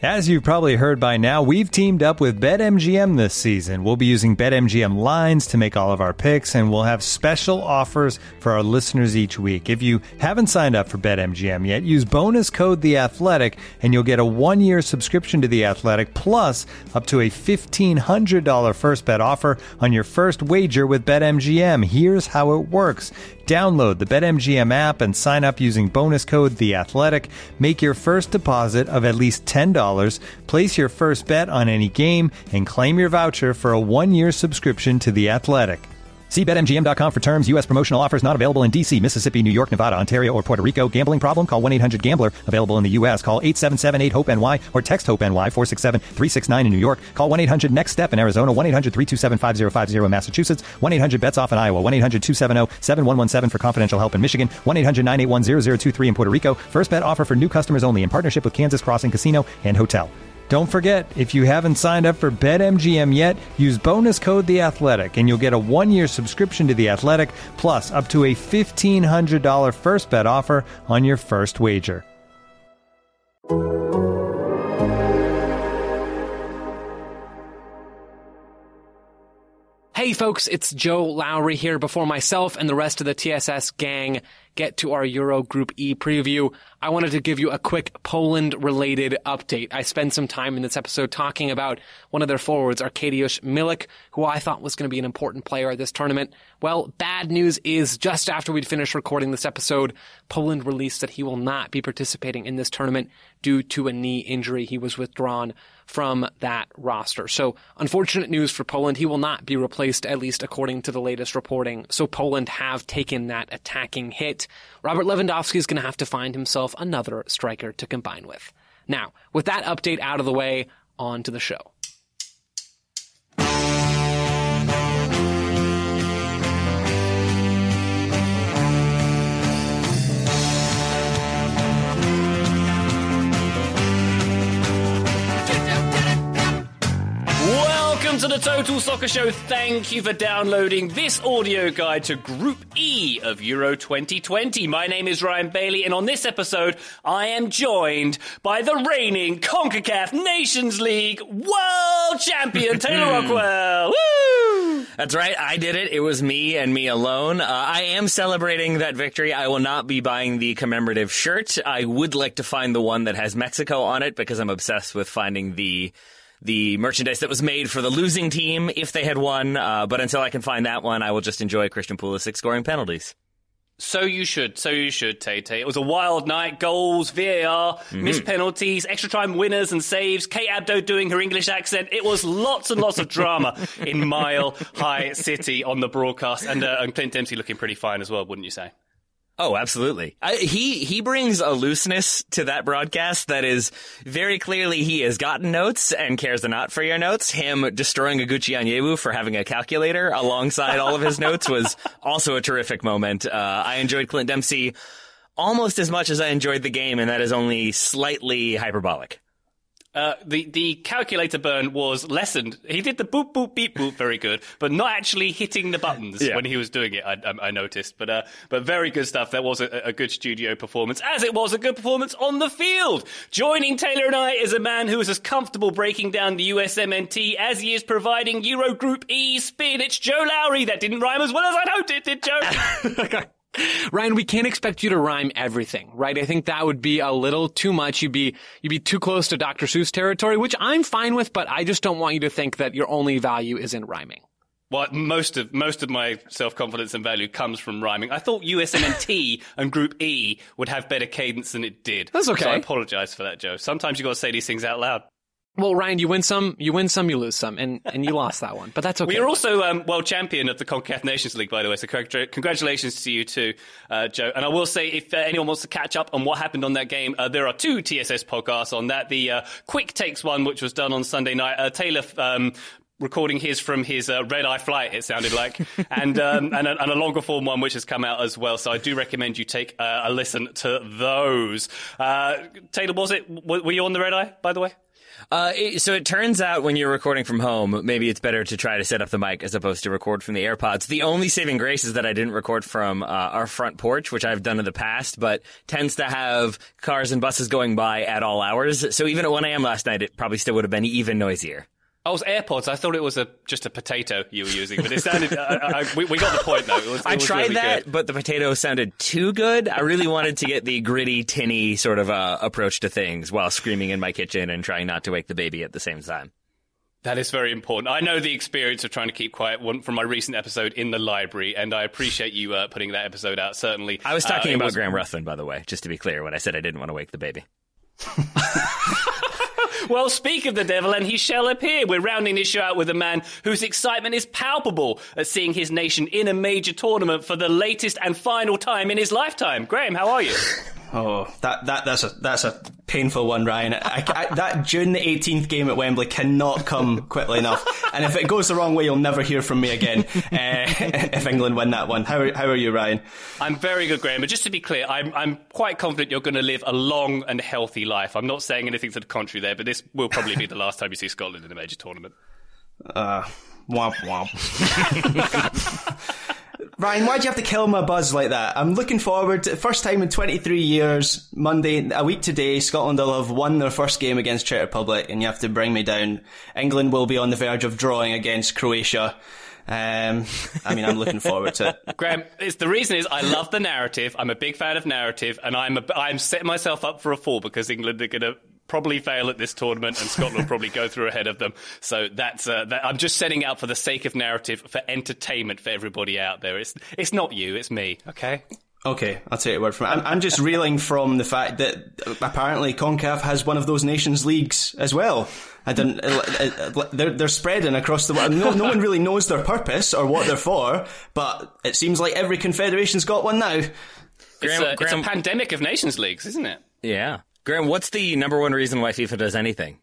As you've probably heard by now, we've teamed up with BetMGM this season. We'll be using BetMGM lines to make all of our picks, and we'll have special offers for our listeners each week. If you haven't signed up for BetMGM yet, use bonus code The Athletic, and you'll get a 1-year subscription to The Athletic, plus up to a $1,500 first bet offer on your first wager with BetMGM. Here's how it works. Download the BetMGM app and sign up using bonus code The Athletic. Make your first deposit of at least $10. Place your first bet on any game and claim your voucher for a 1-year subscription to The Athletic. See BetMGM.com for terms. U.S. promotional offers not available in D.C., Mississippi, New York, Nevada, Ontario, or Puerto Rico. Gambling problem? Call 1-800-GAMBLER. Available in the U.S. Call 877-8-HOPE-NY or text HOPE-NY 467-369 in New York. Call 1-800-NEXT-STEP in Arizona. 1-800-327-5050 in Massachusetts. 1-800-BETS-OFF in Iowa. 1-800-270-7117 for confidential help in Michigan. 1-800-981-0023 in Puerto Rico. First bet offer for new customers only in partnership with Kansas Crossing Casino and Hotel. Don't forget, if you haven't signed up for BetMGM yet, use bonus code The Athletic, and you'll get a 1-year subscription to The Athletic, plus up to a $1,500 first bet offer on your first wager. Hey folks, it's Joe Lowry here. Before myself and the rest of the TSS gang get to our Euro Group E preview, I wanted to give you a quick Poland-related update. I spent some time in this episode talking about one of their forwards, Arkadiusz Milik, who I thought was going to be an important player at this tournament. Well, bad news is just after we'd finished recording this episode, Poland released that he will not be participating in this tournament due to a knee injury. He was withdrawn from that roster. So, unfortunate news for Poland. He will not be replaced, at least according to the latest reporting. So Poland have taken that attacking hit. Robert Lewandowski is going to have to find himself another striker to combine with. Now, with that update out of the way, on to the show. Welcome to the Total Soccer Show. Thank you for downloading this audio guide to Group E of Euro 2020. My name is Ryan Bailey, and on this episode, I am joined by the reigning CONCACAF Nations League World Champion, Taylor Rockwell. Woo! That's right, I did it. It was me and me alone. I am celebrating that victory. I will not be buying the commemorative shirt. I would like to find the one that has Mexico on it, because I'm obsessed with finding the merchandise that was made for the losing team if they had won. But until I can find that one, I will just enjoy Christian Pulisic scoring penalties. So you should, Tay-Tay. It was a wild night. Goals, VAR, missed penalties, extra time winners and saves, Kate Abdo doing her English accent. It was lots and lots of drama in Mile High City on the broadcast. And Clint Dempsey looking pretty fine as well, wouldn't you say? Oh, absolutely. He brings a looseness to that broadcast that is very clearly he has gotten notes and cares not for your notes. Him destroying Oguchi Onyewu for having a calculator alongside all of his notes was also a terrific moment. I enjoyed Clint Dempsey almost as much as I enjoyed the game, and that is only slightly hyperbolic. The calculator burn was lessened. He did the boop, boop, beep, boop very good, but not actually hitting the buttons when he was doing it, I noticed. But very good stuff. That was a good studio performance, as it was a good performance on the field. Joining Taylor and I is a man who is as comfortable breaking down the USMNT as he is providing Euro Group E spin. It's Joe Lowry. That didn't rhyme as well as I'd hoped it did, Joe. Ryan, we can't expect you to rhyme everything, right? I think that would be a little too much. You'd be too close to Dr. Seuss territory, which I'm fine with, but I just don't want you to think that your only value is in rhyming. Well, most of my self-confidence and value comes from rhyming. I thought USMNT and Group E would have better cadence than it did. That's okay. So I apologize for that, Joe. Sometimes you got to say these things out loud. Well, Ryan, you win some, you lose some, and you lost that one, but that's okay. We are also world champion of the CONCACAF Nations League, by the way, so congratulations to you too, Joe. And I will say, if anyone wants to catch up on what happened on that game, there are 2 TSS podcasts on that. The Quick Takes one, which was done on Sunday night. Taylor recording his from his red-eye flight, it sounded like, and a longer form one which has come out as well. So I do recommend you take a listen to those. Taylor, were you on the red-eye, by the way? So it turns out when you're recording from home, maybe it's better to try to set up the mic as opposed to record from the AirPods. The only saving grace is that I didn't record from our front porch, which I've done in the past, but tends to have cars and buses going by at all hours. So even at 1 a.m. last night, it probably still would have been even noisier. Oh, it was AirPods. I thought it was just a potato you were using, but it sounded. We got the point though. I was tried really that, good. but the potato sounded too good. I really wanted to get the gritty, tinny sort of approach to things while screaming in my kitchen and trying not to wake the baby at the same time. That is very important. I know the experience of trying to keep quiet from my recent episode in the library, and I appreciate you putting that episode out. Certainly, I was talking about Graham Ruthven, by the way, just to be clear, when I said I didn't want to wake the baby. Well, speak of the devil, and he shall appear. We're rounding this show out with a man whose excitement is palpable at seeing his nation in a major tournament for the latest and final time in his lifetime. Graham, how are you? Oh, that's a painful one, Ryan. That June the 18th game at Wembley cannot come quickly enough. And if it goes the wrong way, you'll never hear from me again if England win that one. How are you, Ryan? I'm very good, Graham. But just to be clear, I'm quite confident you're going to live a long and healthy life. I'm not saying anything to the contrary there, but this will probably be the last time you see Scotland in a major tournament. Womp womp. Ryan, why'd you have to kill my buzz like that? I'm looking forward to first time in 23 years, Monday, a week today, Scotland will have won their first game against Czech Republic, and you have to bring me down. England will be on the verge of drawing against Croatia. I'm looking forward to it. Graham, the reason is I love the narrative. I'm a big fan of narrative, and I'm setting myself up for a fall because England are going to probably fail at this tournament and Scotland will probably go through ahead of them. So that's I'm just setting out for the sake of narrative, for entertainment for everybody out there. It's not you, it's me, okay? Okay, I'll take your word from it. I'm just reeling from the fact that apparently CONCACAF has one of those nations leagues as well. They're spreading across the world. No one really knows their purpose or what they're for, but it seems like every confederation's got one now. It's a pandemic of nations leagues, isn't it? Yeah. Graham, what's the number one reason why FIFA does anything?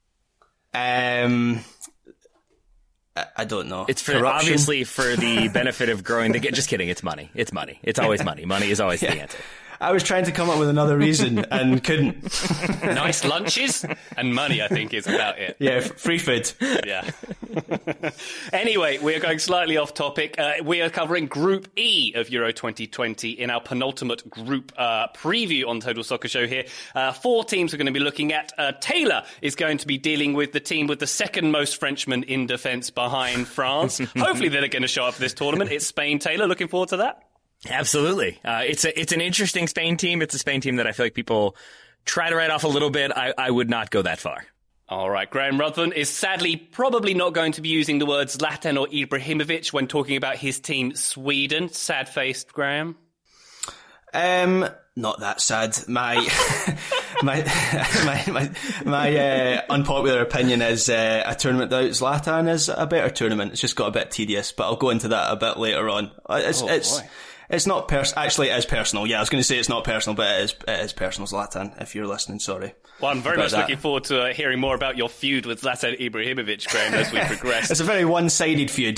I don't know. It's obviously for the benefit of growing the game. Just kidding. It's money. It's money. It's always money. Money is always the answer. I was trying to come up with another reason and couldn't. Nice lunches and money, I think, is about it. Yeah, free food. Yeah. Anyway, we are going slightly off topic. We are covering Group E of Euro 2020 in our penultimate group preview on Total Soccer Show here. 4 teams we're going to be looking at. Taylor is going to be dealing with the team with the second most Frenchmen in defence behind France. Hopefully they're going to show up for this tournament. It's Spain. Taylor, looking forward to that? Absolutely. It's an interesting Spain team. It's a Spain team that I feel like people try to write off a little bit. I would not go that far. All right. Graham Ruthven is sadly probably not going to be using the words Zlatan or Ibrahimovic when talking about his team, Sweden. Sad-faced, Graham. Not that sad. My unpopular opinion is a tournament without Zlatan is a better tournament. It's just got a bit tedious, but I'll go into that a bit later on. It's not actually it is personal. Yeah, I was going to say it's not personal, but it is personal, Zlatan, if you're listening, sorry. Well, I'm very much looking forward to hearing more about your feud with Zlatan Ibrahimovic, Graham, as we progress. It's a very one-sided feud.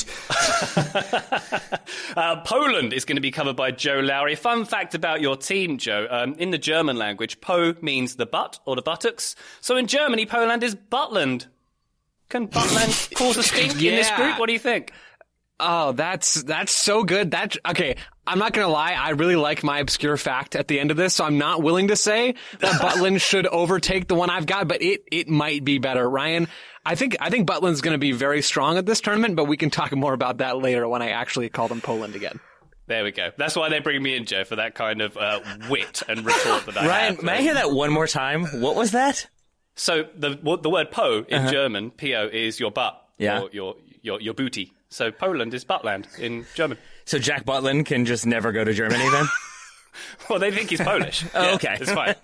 Poland is going to be covered by Joe Lowry. Fun fact about your team, Joe. In the German language, Po means the butt or the buttocks. So in Germany, Poland is Buttland. Can Buttland cause a stink in this group? What do you think? Oh, that's so good. Okay, I'm not gonna lie, I really like my obscure fact at the end of this, so I'm not willing to say that Butland should overtake the one I've got, but it might be better. Ryan, I think Butland's gonna be very strong at this tournament, but we can talk more about that later when I actually call them Poland again. There we go. That's why they bring me in, Joe, for that kind of wit and retort that I Ryan, have. May I hear that one more time? What was that? So the word Po in German, P-O, is your butt, or your booty. So Poland is Buttland in German. So Jack Butland can just never go to Germany then? Well, they think he's Polish. Oh, okay. It's fine.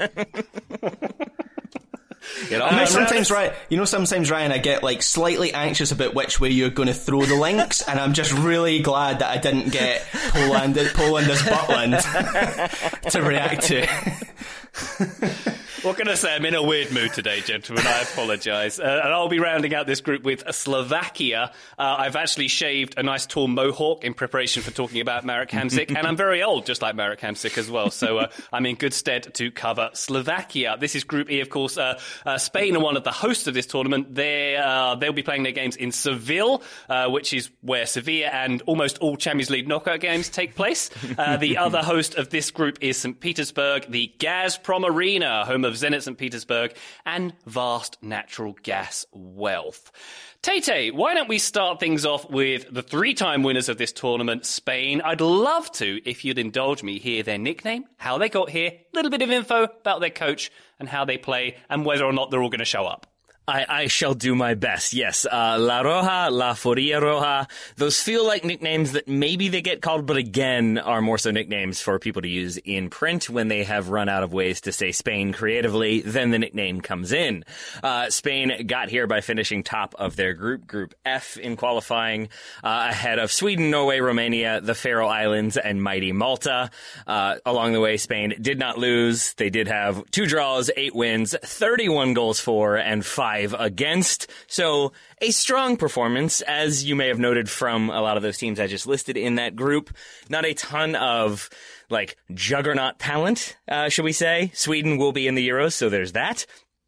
Sometimes, Ryan, I get like slightly anxious about which way you're going to throw the links, and I'm just really glad that I didn't get Poland as Butland to react to. What can I say? I'm in a weird mood today, gentlemen. I apologise. And I'll be rounding out this group with Slovakia. I've actually shaved a nice tall mohawk in preparation for talking about Marek Hamsik, and I'm very old, just like Marek Hamsik as well. So I'm in good stead to cover Slovakia. This is Group E, of course. Spain are one of the hosts of this tournament. They'll be playing their games in Seville, which is where Sevilla and almost all Champions League knockout games take place. The other host of this group is St. Petersburg, the Gazprom Arena, home of Zenit St. Petersburg, and vast natural gas wealth. Tay, why don't we start things off with the three-time winners of this tournament, Spain? I'd love to, if you'd indulge me, hear their nickname, how they got here, a little bit of info about their coach and how they play, and whether or not they're all going to show up. I shall do my best, yes. La Roja, La Furia Roja, those feel like nicknames that maybe they get called, but again, are more so nicknames for people to use in print when they have run out of ways to say Spain creatively, then the nickname comes in. Spain got here by finishing top of their group, Group F, in qualifying, ahead of Sweden, Norway, Romania, the Faroe Islands, and mighty Malta. Along the way, Spain did not lose. They did have 2 draws, 8 wins, 31 goals for, and 5 against. So a strong performance, as you may have noted from a lot of those teams I just listed in that group. Not a ton of like juggernaut talent, should we say. Sweden will be in the Euros, so there's that.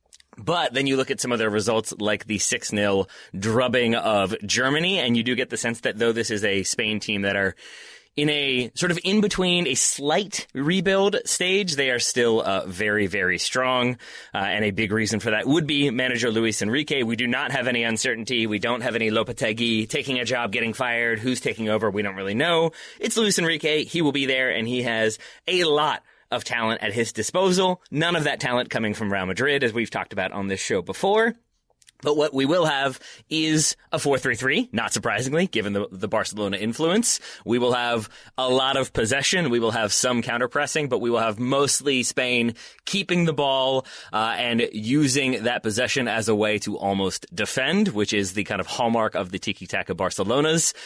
But then you look at some of their results like the 6-0 drubbing of Germany, and you do get the sense that though this is a Spain team that are in a sort of in between a slight rebuild stage, they are still very, very strong. And a big reason for that would be manager Luis Enrique. We do not have any uncertainty. We don't have any Lopetegui taking a job, getting fired. Who's taking over? We don't really know. It's Luis Enrique. He will be there, and he has a lot of talent at his disposal. None of that talent coming from Real Madrid, as we've talked about on this show before. But what we will have is a 4-3-3, not surprisingly, given the Barcelona influence. We will have a lot of possession. We will have some counter-pressing, but we will have mostly Spain keeping the ball and using that possession as a way to almost defend, which is the kind of hallmark of the tiki-taka Barcelonas.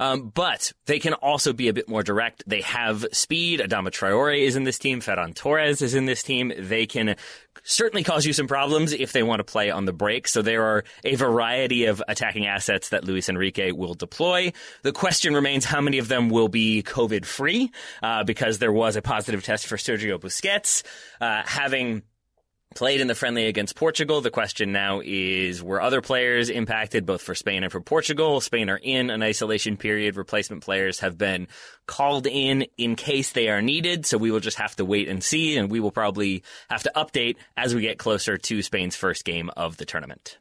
But they can also be a bit more direct. They have speed. Adama Traore is in this team. Ferran Torres is in this team. They can certainly cause you some problems if they want to play on the break. So there are a variety of attacking assets that Luis Enrique will deploy. The question remains how many of them will be COVID-free, because there was a positive test for Sergio Busquets. Having played in the friendly against Portugal, the question now is, were other players impacted both for Spain and for Portugal? Spain are in an isolation period. Replacement players have been called in case they are needed, so we will just have to wait and see, and we will probably have to update as we get closer to Spain's first game of the tournament.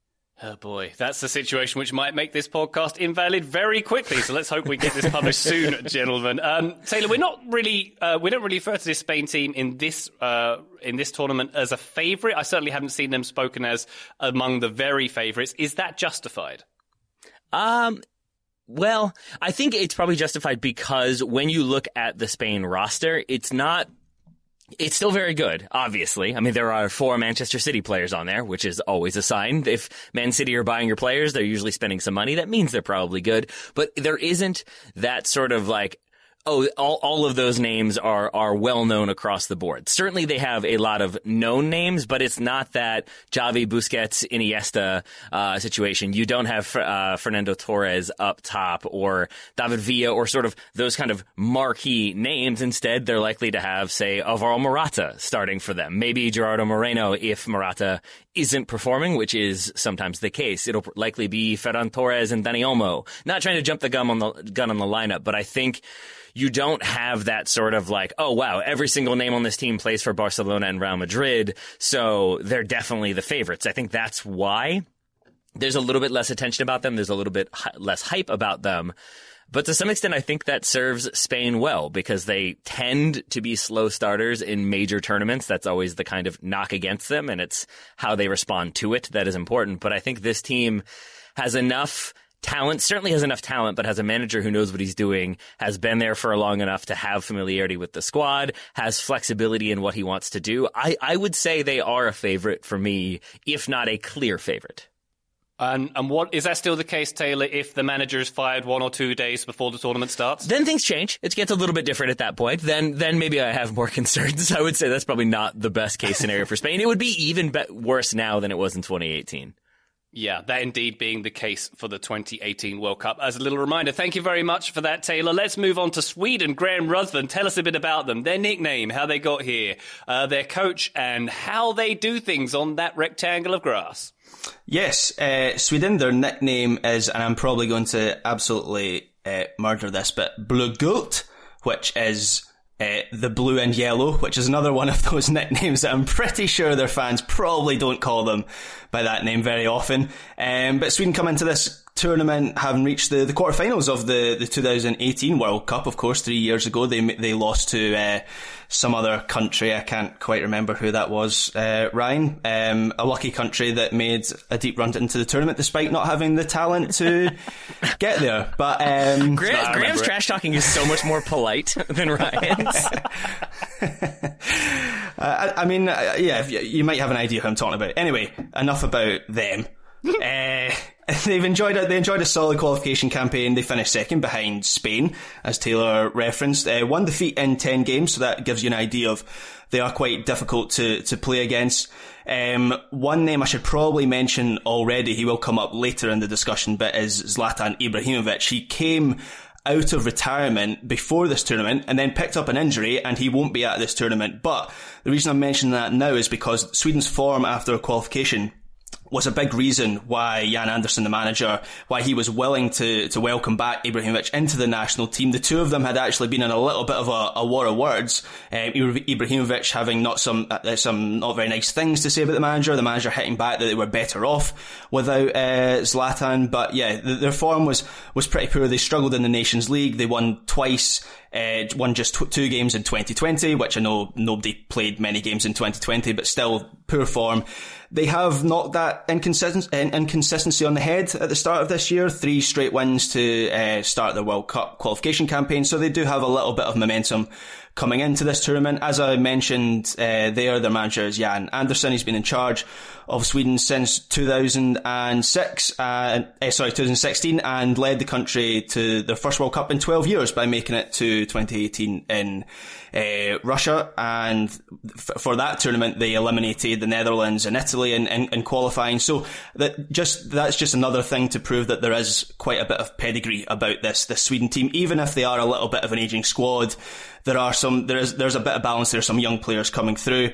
Oh boy, that's the situation which might make this podcast invalid very quickly. So let's hope we get this published soon, gentlemen. Taylor, we don't really refer to this Spain team in this tournament as a favourite. I certainly haven't seen them spoken as among the very favourites. Is that justified? Well, I think it's probably justified because when you look at the Spain roster, it's still very good, obviously. I mean, there are 4 Manchester City players on there, which is always a sign. If Man City are buying your players, they're usually spending some money. That means they're probably good. But there isn't that sort of like, all of those names are well known across the board. Certainly they have a lot of known names, but it's not that Xavi, Busquets, Iniesta situation. You don't have Fernando Torres up top or David Villa or sort of those kind of marquee names. Instead, they're likely to have, say, Alvaro Morata starting for them. Maybe Gerardo Moreno if Morata isn't performing, which is sometimes the case. It'll likely be Ferran Torres and Dani Olmo. Not trying to jump the gun on the lineup, but I think you don't have that sort of like, oh, wow, every single name on this team plays for Barcelona and Real Madrid, so they're definitely the favorites. I think that's why there's a little bit less attention about them. There's a little bit less hype about them. But to some extent, I think that serves Spain well because they tend to be slow starters in major tournaments. That's always the kind of knock against them, and it's how they respond to it that is important. But I think this team has enough talent, certainly has enough talent, but has a manager who knows what he's doing, has been there for long enough to have familiarity with the squad, has flexibility in what he wants to do. I would say they are a favorite for me, if not a clear favorite. And what is that still the case, Taylor, if the manager is fired 1 or 2 days before the tournament starts? Then things change. It gets a little bit different at that point. Then maybe I have more concerns. I would say that's probably not the best case scenario for Spain. It would be even worse now than it was in 2018. Yeah, that indeed being the case for the 2018 World Cup. As a little reminder, thank you very much for that, Taylor. Let's move on to Sweden. Graham Ruthven, tell us a bit about them, their nickname, how they got here, their coach, and how they do things on that rectangle of grass. Yes, Sweden, their nickname is, and I'm probably going to absolutely murder this, but Blågult, which is the blue and yellow, which is another one of those nicknames that I'm pretty sure their fans probably don't call them by that name very often. But Sweden come into this tournament having reached the quarterfinals of the 2018 World Cup. Of course, 3 years ago they lost to some other country. I can't quite remember who that was, Ryan. A lucky country that made a deep run into the tournament despite not having the talent to get there. But Graham's trash talking is so much more polite than Ryan's. I mean, yeah, you might have an idea who I'm talking about. Anyway, enough about them. They enjoyed a solid qualification campaign. They finished second behind Spain, as Taylor referenced. 1 defeat in 10 games, so that gives you an idea of they are quite difficult to play against. One name I should probably mention already, he will come up later in the discussion, but is Zlatan Ibrahimovic. He came out of retirement before this tournament and then picked up an injury, and he won't be at this tournament. But the reason I'm mentioning that now is because Sweden's form after qualification was a big reason why Jan Andersson, the manager, why he was willing to welcome back Ibrahimovic into the national team. The two of them had actually been in a little bit of a war of words. Ibrahimovic having some not very nice things to say about the manager hitting back that they were better off without Zlatan. But yeah, their form was pretty poor. They struggled in the Nations League. They won twice. Won just 2 games in 2020, which I know nobody played many games in 2020, but still poor form. They have knocked that inconsistency on the head at the start of this year. 3 straight wins to start their World Cup qualification campaign, so they do have a little bit of momentum coming into this tournament. As I mentioned, their manager is Jan Andersson. He's been in charge of Sweden since 2016, and led the country to their first World Cup in 12 years by making it to 2018 in Russia. And for that tournament, they eliminated the Netherlands and Italy in qualifying. So that's just another thing to prove that there is quite a bit of pedigree about this Sweden team, even if they are a little bit of an aging squad. There's a bit of balance. There's some young players coming through.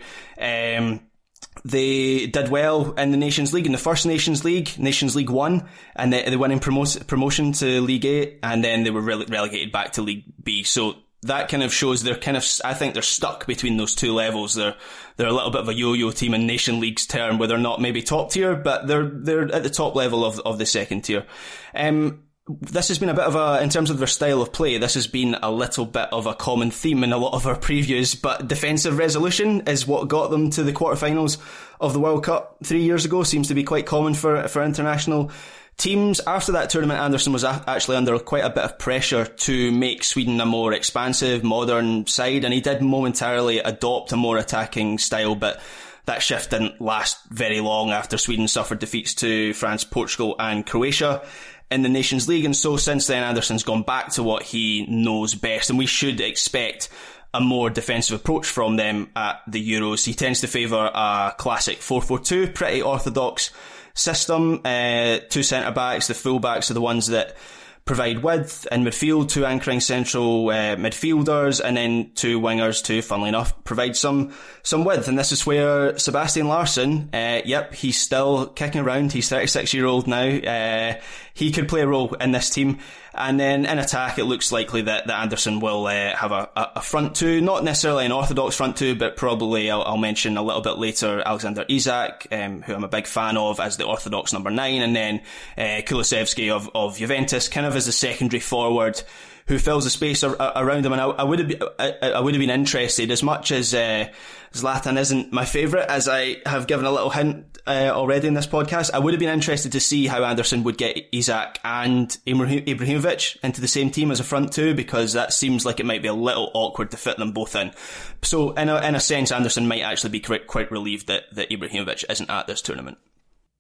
They did well in the Nations League, in the first Nations League 1, and they went in promotion to League A, and then they were relegated back to League B. So that kind of shows I think they're stuck between those two levels. They're a little bit of a yo-yo team in Nation League's term, where they're not maybe top tier, but they're at the top level of the second tier. This has been a bit of in terms of their style of play, this has been a little bit of a common theme in a lot of our previews, but defensive resolution is what got them to the quarterfinals of the World Cup 3 years ago. Seems to be quite common for international teams. After that tournament, Andersson was actually under quite a bit of pressure to make Sweden a more expansive, modern side, and he did momentarily adopt a more attacking style, but that shift didn't last very long after Sweden suffered defeats to France, Portugal and Croatia in the Nations League. And so since then, Andersson's gone back to what he knows best, and we should expect a more defensive approach from them at the Euros. He tends to favour a classic 4-4-2, pretty orthodox system. 2 centre-backs, the full-backs are the ones that provide width in midfield, 2 anchoring central midfielders, and then 2 wingers to, funnily enough, provide some width. And this is where Sebastian Larsson, he's still kicking around. He's 36-year-old now. He could play a role in this team. And then in attack, it looks likely that Andersson will have a front 2, not necessarily an orthodox front 2, but probably I'll mention a little bit later Alexander Isak, who I'm a big fan of, as the orthodox number 9, and then Kulusevski of Juventus, kind of as a secondary forward who fills the space around him. And I would have been interested, as much as Zlatan isn't my favourite, as I have given a little hint already in this podcast, I would have been interested to see how Andersson would get Isak and Ibrahimovic into the same team as a front 2, because that seems like it might be a little awkward to fit them both in. So in a sense, Andersson might actually be quite relieved that Ibrahimovic isn't at this tournament.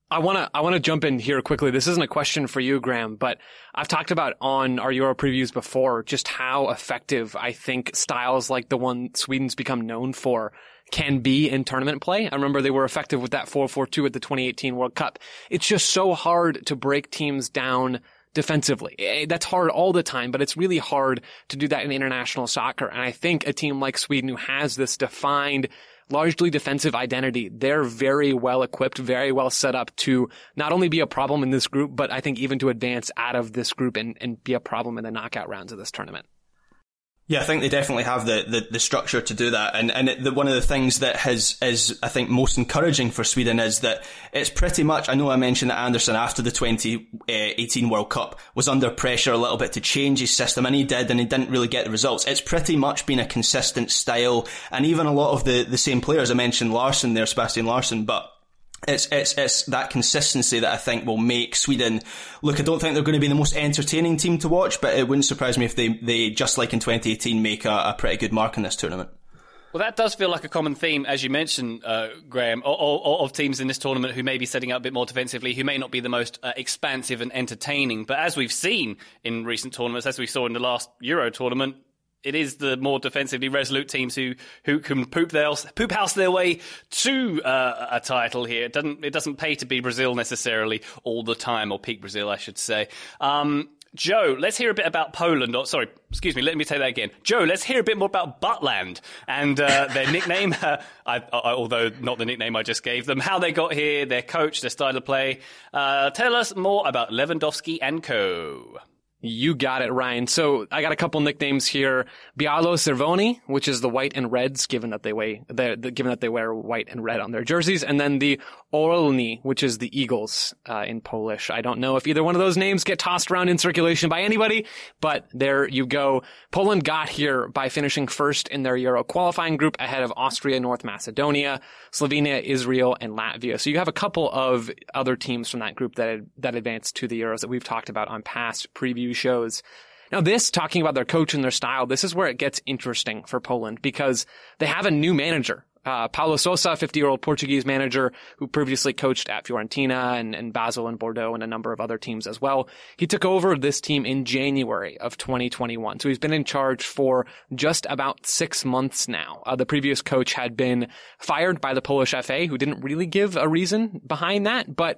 I want to jump in here quickly. This isn't a question for you, Graham, but I've talked about on our Euro previews before just how effective I think styles like the one Sweden's become known for can be in tournament play. I remember they were effective with that 4-4-2 at the 2018 World Cup. It's just so hard to break teams down defensively. That's hard all the time, but it's really hard to do that in international soccer. And I think a team like Sweden, who has this defined, largely defensive identity, they're very well equipped, very well set up to not only be a problem in this group, but I think even to advance out of this group and be a problem in the knockout rounds of this tournament. Yeah, I think they definitely have the structure to do that. And one of the things that is, I think, most encouraging for Sweden is that it's pretty much, I know I mentioned that Anderson after the 2018 World Cup was under pressure a little bit to change his system, and he didn't really get the results. It's pretty much been a consistent style, and even a lot of the same players. I mentioned Larsson there, Sebastian Larsson, but it's that consistency that I think will make Sweden look. I don't think they're going to be the most entertaining team to watch, but it wouldn't surprise me if they just like in 2018 make a pretty good mark in this tournament. Well, that does feel like a common theme, as you mentioned, Graham, of teams in this tournament who may be setting up a bit more defensively, who may not be the most expansive and entertaining. But as we've seen in recent tournaments, as we saw in the last Euro tournament, it is the more defensively resolute teams who can poop house their way to a title here. It doesn't pay to be Brazil necessarily all the time, or peak Brazil, I should say. Joe, let's hear a bit about Poland. Let me say that again. Joe, let's hear a bit more about Buttland and their nickname, although not the nickname I just gave them, how they got here, their coach, their style of play. Tell us more about Lewandowski and co. You got it, Ryan. So I got a couple nicknames here. Bialo Czerwoni, which is the white and reds, given that they wear white and red on their jerseys, and then the Orlni, which is the Eagles in Polish. I don't know if either one of those names get tossed around in circulation by anybody, but there you go. Poland got here by finishing first in their Euro qualifying group ahead of Austria, North Macedonia, Slovenia, Israel, and Latvia. So you have a couple of other teams from that group that advanced to the Euros that we've talked about on past preview shows. Now talking about their coach and their style, this is where it gets interesting for Poland because they have a new manager. Paulo Sousa, 50-year-old Portuguese manager who previously coached at Fiorentina and Basel and Bordeaux and a number of other teams as well. He took over this team in January of 2021. So he's been in charge for just about 6 months now. The previous coach had been fired by the Polish FA, who didn't really give a reason behind that, but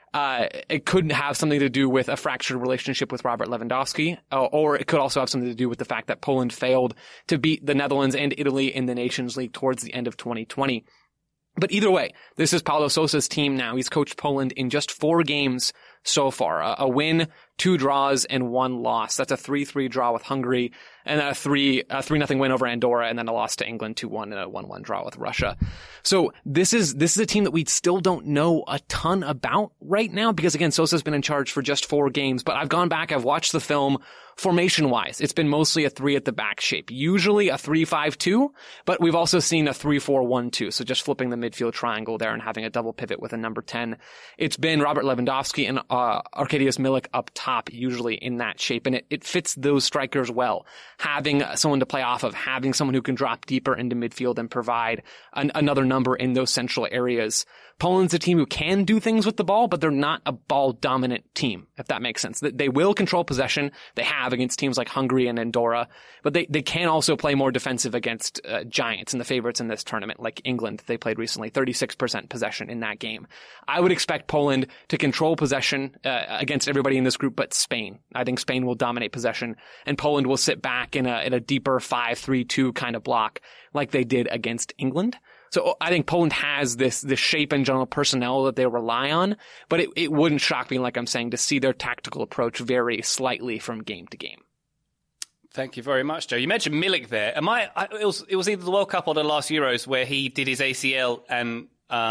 it could have something to do with a fractured relationship with Robert Lewandowski, or it could also have something to do with the fact that Poland failed to beat the Netherlands and Italy in the Nations League towards the end of 2020. But either way, this is Paulo Sousa's team now. He's coached Poland in just 4 games so far. A win, 2 draws, and 1 loss. That's a 3-3 draw with Hungary, and a 3-0 win over Andorra, and then a loss to England 2-1 and a 1-1 draw with Russia. So this is a team that we still don't know a ton about right now because, again, Sousa's been in charge for just 4 games. But I've gone back, I've watched the film. Formation-wise, it's been mostly a 3 at the back shape. Usually a 3-5-2, but we've also seen a 3-4-1-2. So just flipping the midfield triangle there and having a double pivot with a number 10. It's been Robert Lewandowski and Arkadiusz Milik up top, usually in that shape. And it fits those strikers well. Having someone to play off of, having someone who can drop deeper into midfield and provide another number in those central areas. Poland's a team who can do things with the ball, but they're not a ball-dominant team, if that makes sense. They will control possession. They have against teams like Hungary and Andorra, but they can also play more defensive against giants and the favorites in this tournament, like England. They played recently, 36% possession in that game. I would expect Poland to control possession against everybody in this group but Spain. I think Spain will dominate possession, and Poland will sit back in a deeper 5-3-2 kind of block like they did against England. So I think Poland has this shape and general personnel that they rely on, but it wouldn't shock me, like I'm saying, to see their tactical approach vary slightly from game to game. Thank you very much, Joe. You mentioned Milik there. It was either the World Cup or the last Euros where he did his ACL and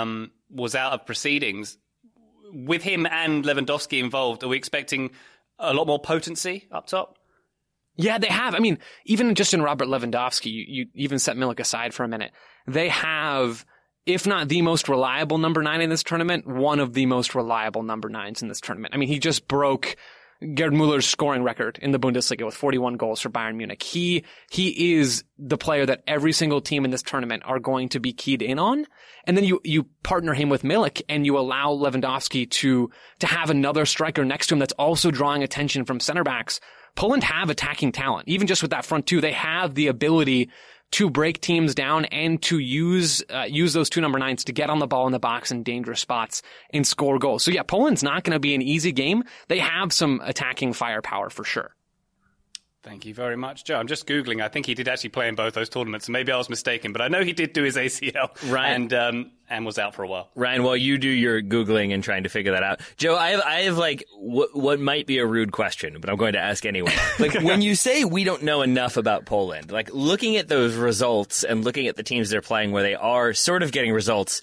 was out of proceedings. With him and Lewandowski involved, are we expecting a lot more potency up top? Yeah, they have. I mean, even just in Robert Lewandowski, you even set Milik aside for a minute. They have, if not the most reliable number 9 in this tournament, one of the most reliable number 9s in this tournament. I mean, he just broke Gerd Muller's scoring record in the Bundesliga with 41 goals for Bayern Munich. He is the player that every single team in this tournament are going to be keyed in on. And then you partner him with Milik and you allow Lewandowski to have another striker next to him that's also drawing attention from center backs. Poland have attacking talent. Even just with that front two, they have the ability to break teams down and to use those two number 9s to get on the ball in the box in dangerous spots and score goals. So yeah, Poland's not going to be an easy game. They have some attacking firepower for sure. Thank you very much, Joe. I'm just Googling. I think he did actually play in both those tournaments. Maybe I was mistaken, but I know he did do his ACL and was out for a while. Ryan, while you do your Googling and trying to figure that out, Joe, I have like what might be a rude question, but I'm going to ask anyway. Like when you say we don't know enough about Poland, like looking at those results and looking at the teams they're playing where they are sort of getting results,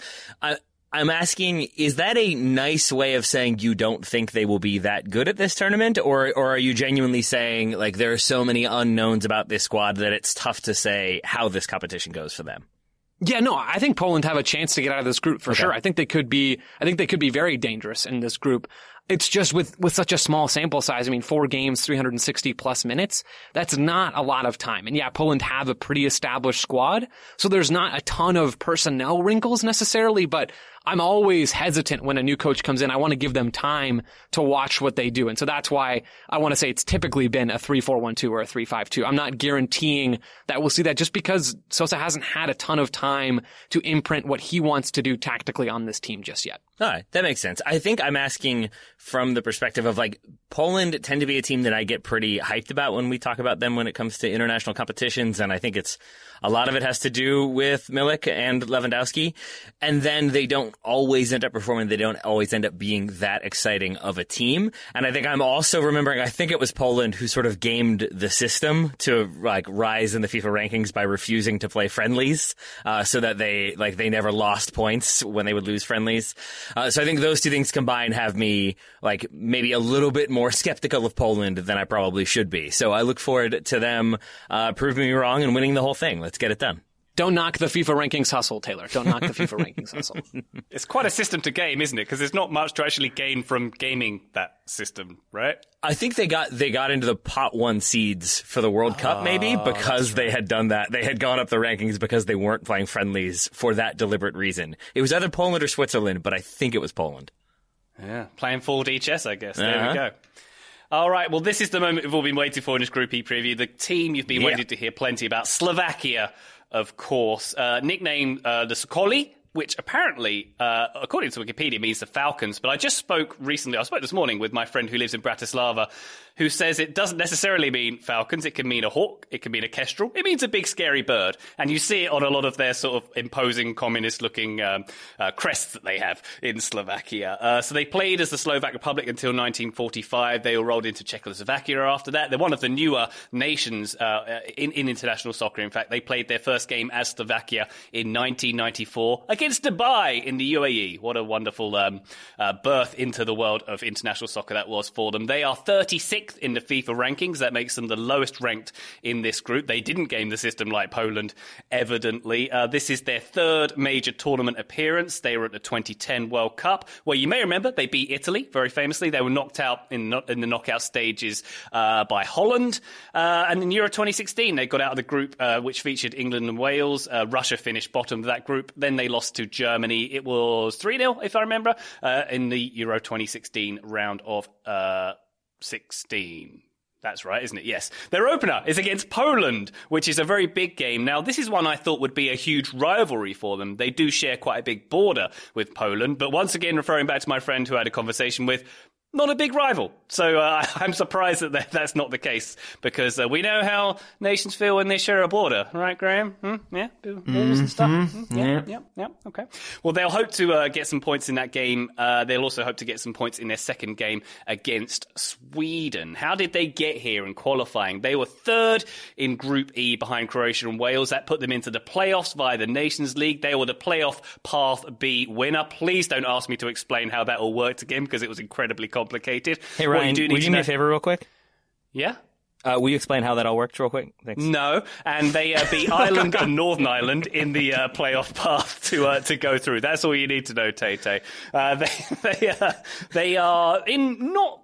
I'm asking, is that a nice way of saying you don't think they will be that good at this tournament? Or are you genuinely saying, like, there are so many unknowns about this squad that it's tough to say how this competition goes for them? Yeah, no, I think Poland have a chance to get out of this group for sure. I think they could be very dangerous in this group. It's just with such a small sample size. I mean, 4 games, 360 plus minutes. That's not a lot of time. And yeah, Poland have a pretty established squad. So there's not a ton of personnel wrinkles necessarily, but I'm always hesitant when a new coach comes in. I want to give them time to watch what they do. And so that's why I want to say it's typically been a 3-4-1-2 or a 3-5-2. I'm not guaranteeing that we'll see that just because Sosa hasn't had a ton of time to imprint what he wants to do tactically on this team just yet. All right, that makes sense. I think I'm asking from the perspective of like Poland tend to be a team that I get pretty hyped about when we talk about them when it comes to international competitions. And I think a lot of it has to do with Milik and Lewandowski. And then they don't always end up performing. They don't always end up being that exciting of a team. And I think I'm also remembering, I think it was Poland who sort of gamed the system to like rise in the FIFA rankings by refusing to play friendlies, so that they never lost points when they would lose friendlies. So I think those two things combined have me like maybe a little bit more skeptical of Poland than I probably should be. So I look forward to them proving me wrong and winning the whole thing. Let's get it done. Don't knock the FIFA rankings hustle, Taylor. Don't knock the FIFA rankings hustle. It's quite a system to game, isn't it? Because there's not much to actually gain from gaming that system, right? I think they got into the pot 1 seeds for the World Cup, maybe, because they had done that. They had gone up the rankings because they weren't playing friendlies for that deliberate reason. It was either Poland or Switzerland, but I think it was Poland. Yeah, playing full DHS, I guess. There we go. All right, well, this is the moment we've all been waiting for in this Group E preview. The team you've been waiting to hear plenty about, Slovakia, of course. Nicknamed the Sokoli, which apparently, according to Wikipedia, means the Falcons. But I spoke this morning with my friend who lives in Bratislava, who says it doesn't necessarily mean falcons. It can mean a hawk. It can mean a kestrel. It means a big, scary bird. And you see it on a lot of their sort of imposing communist-looking crests that they have in Slovakia. So they played as the Slovak Republic until 1945. They were rolled into Czechoslovakia after that. They're one of the newer nations in international soccer. In fact, they played their first game as Slovakia in 1994 against Dubai in the UAE. What a wonderful birth into the world of international soccer that was for them. They are 36th in the FIFA rankings. That makes them the lowest ranked in this group. They didn't game the system like Poland, evidently. This is their third major tournament appearance. They were at the 2010 World Cup, where you may remember they beat Italy very famously. They were knocked out in the knockout stages by Holland. And in Euro 2016, they got out of the group, which featured England and Wales. Russia finished bottom of that group. Then they lost to Germany. It was 3-0, if I remember, in the Euro 2016 round of 16. That's right, isn't it? Yes. Their opener is against Poland, which is a very big game. Now, this is one I thought would be a huge rivalry for them. They do share quite a big border with Poland, but once again, referring back to my friend who I had a conversation with, not a big rival. So I'm surprised that that's not the case, because we know how nations feel when they share a border. Right, Graham? Yeah? Wars and stuff? Yeah. Okay. Well, they'll hope to get some points in that game. They'll also hope to get some points in their second game against Sweden. How did they get here in qualifying? They were third in Group E behind Croatia and Wales. That put them into the playoffs via the Nations League. They were the playoff Path B winner. Please don't ask me to explain how that all worked again, because it was incredibly complicated. Hey, Ryan, would you do me a favor real quick? Yeah? Will you explain how that all worked real quick? Thanks. No, and they beat Ireland and Northern Ireland in the playoff path to go through. That's all you need to know, Tay-Tay. They are in not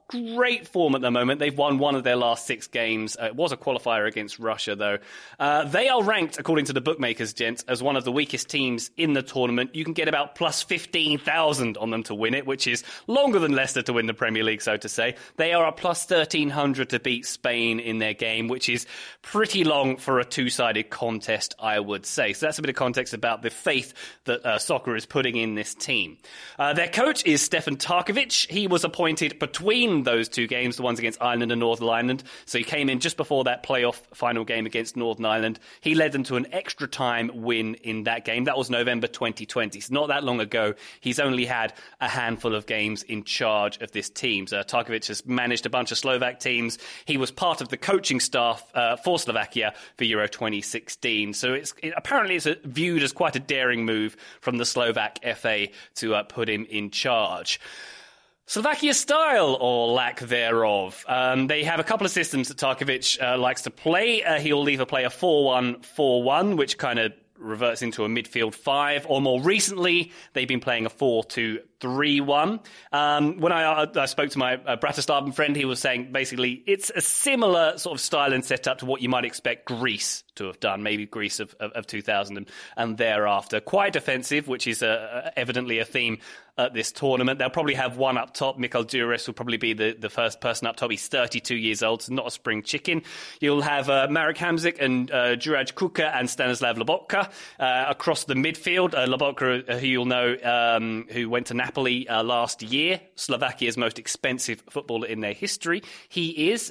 great form at the moment. They've won one of their last 6 games. It was a qualifier against Russia, though. They are ranked, according to the bookmakers, gents, as one of the weakest teams in the tournament. You can get about plus 15,000 on them to win it, which is longer than Leicester to win the Premier League, so to say. They are at plus 1,300 to beat Spain in their game, which is pretty long for a two-sided contest, I would say. So that's a bit of context about the faith that soccer is putting in this team. Their coach is Stefan Tarkovic. He was appointed between those 2 games, the ones against Ireland and Northern Ireland. So he came in just before that playoff final game against Northern Ireland. He led them to an extra time win in that game. That was November 2020. So not that long ago. He's only had a handful of games in charge of this team. So Tarkovic has managed a bunch of Slovak teams. He was part of the coaching staff for Slovakia for Euro 2016. So apparently it's viewed as quite a daring move from the Slovak FA to put him in charge. Slovakia style, or lack thereof. They have a couple of systems that Tarkovic likes to play. He'll either play a 4-1-4-1, which kind of reverts into a midfield 5, or more recently, they've been playing a 4-2-3-1. When I spoke to my Bratislavan friend, he was saying basically it's a similar sort of style and setup to what you might expect Greece to have done, maybe Greece of 2000 and thereafter. Quite defensive, which is evidently a theme at this tournament. They'll probably have one up top. Mikhail Djuris will probably be the first person up top. He's 32 years old, so not a spring chicken. You'll have Marek Hamsik and Juraj Kuka and Stanislav Lobotka across the midfield. Lobotka, who you'll know, who went to Napoli last year, Slovakia's most expensive footballer in their history. He is.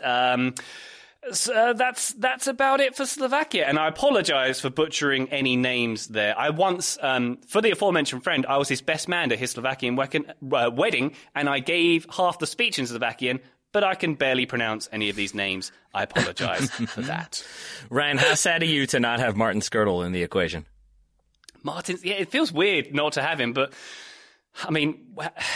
So that's about it for Slovakia, and I apologise for butchering any names there. I once, for the aforementioned friend, I was his best man at his Slovakian wedding, and I gave half the speech in Slovakian, but I can barely pronounce any of these names. I apologise for that. Ryan, how sad are you to not have Martin Skirtle in the equation? Martin, yeah, it feels weird not to have him, but I mean,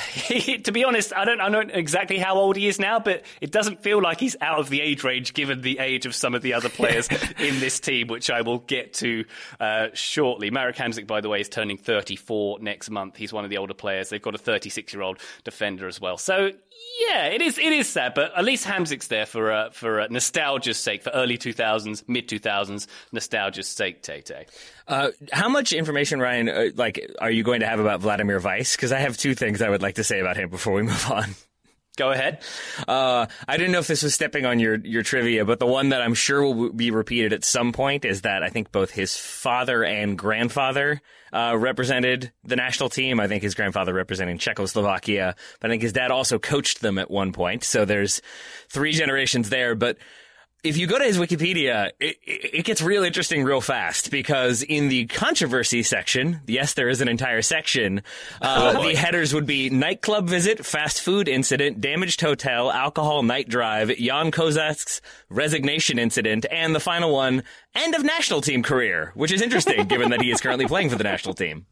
to be honest, I don't know exactly how old he is now, but it doesn't feel like he's out of the age range given the age of some of the other players in this team, which I will get to shortly. Marek Hamsik, by the way, is turning 34 next month. He's one of the older players. They've got a 36-year-old defender as well. So, yeah, it is sad, but at least Hamzik's there for nostalgia's sake, for early 2000s, mid-2000s, nostalgia's sake, Tay-Tay. How much information, Ryan, are you going to have about Vladimir Weiss? Because I have 2 things I would like to say about him before we move on. Go ahead. I didn't know if this was stepping on your trivia, but the one that I'm sure will be repeated at some point is that I think both his father and grandfather represented the national team. I think his grandfather representing Czechoslovakia, but I think his dad also coached them at one point. So there's 3 generations there, but if you go to his Wikipedia, it gets real interesting real fast, because in the controversy section, yes, there is an entire section, the headers would be nightclub visit, fast food incident, damaged hotel, alcohol night drive, Jan Kozak's resignation incident, and the final one, end of national team career, which is interesting given that he is currently playing for the national team.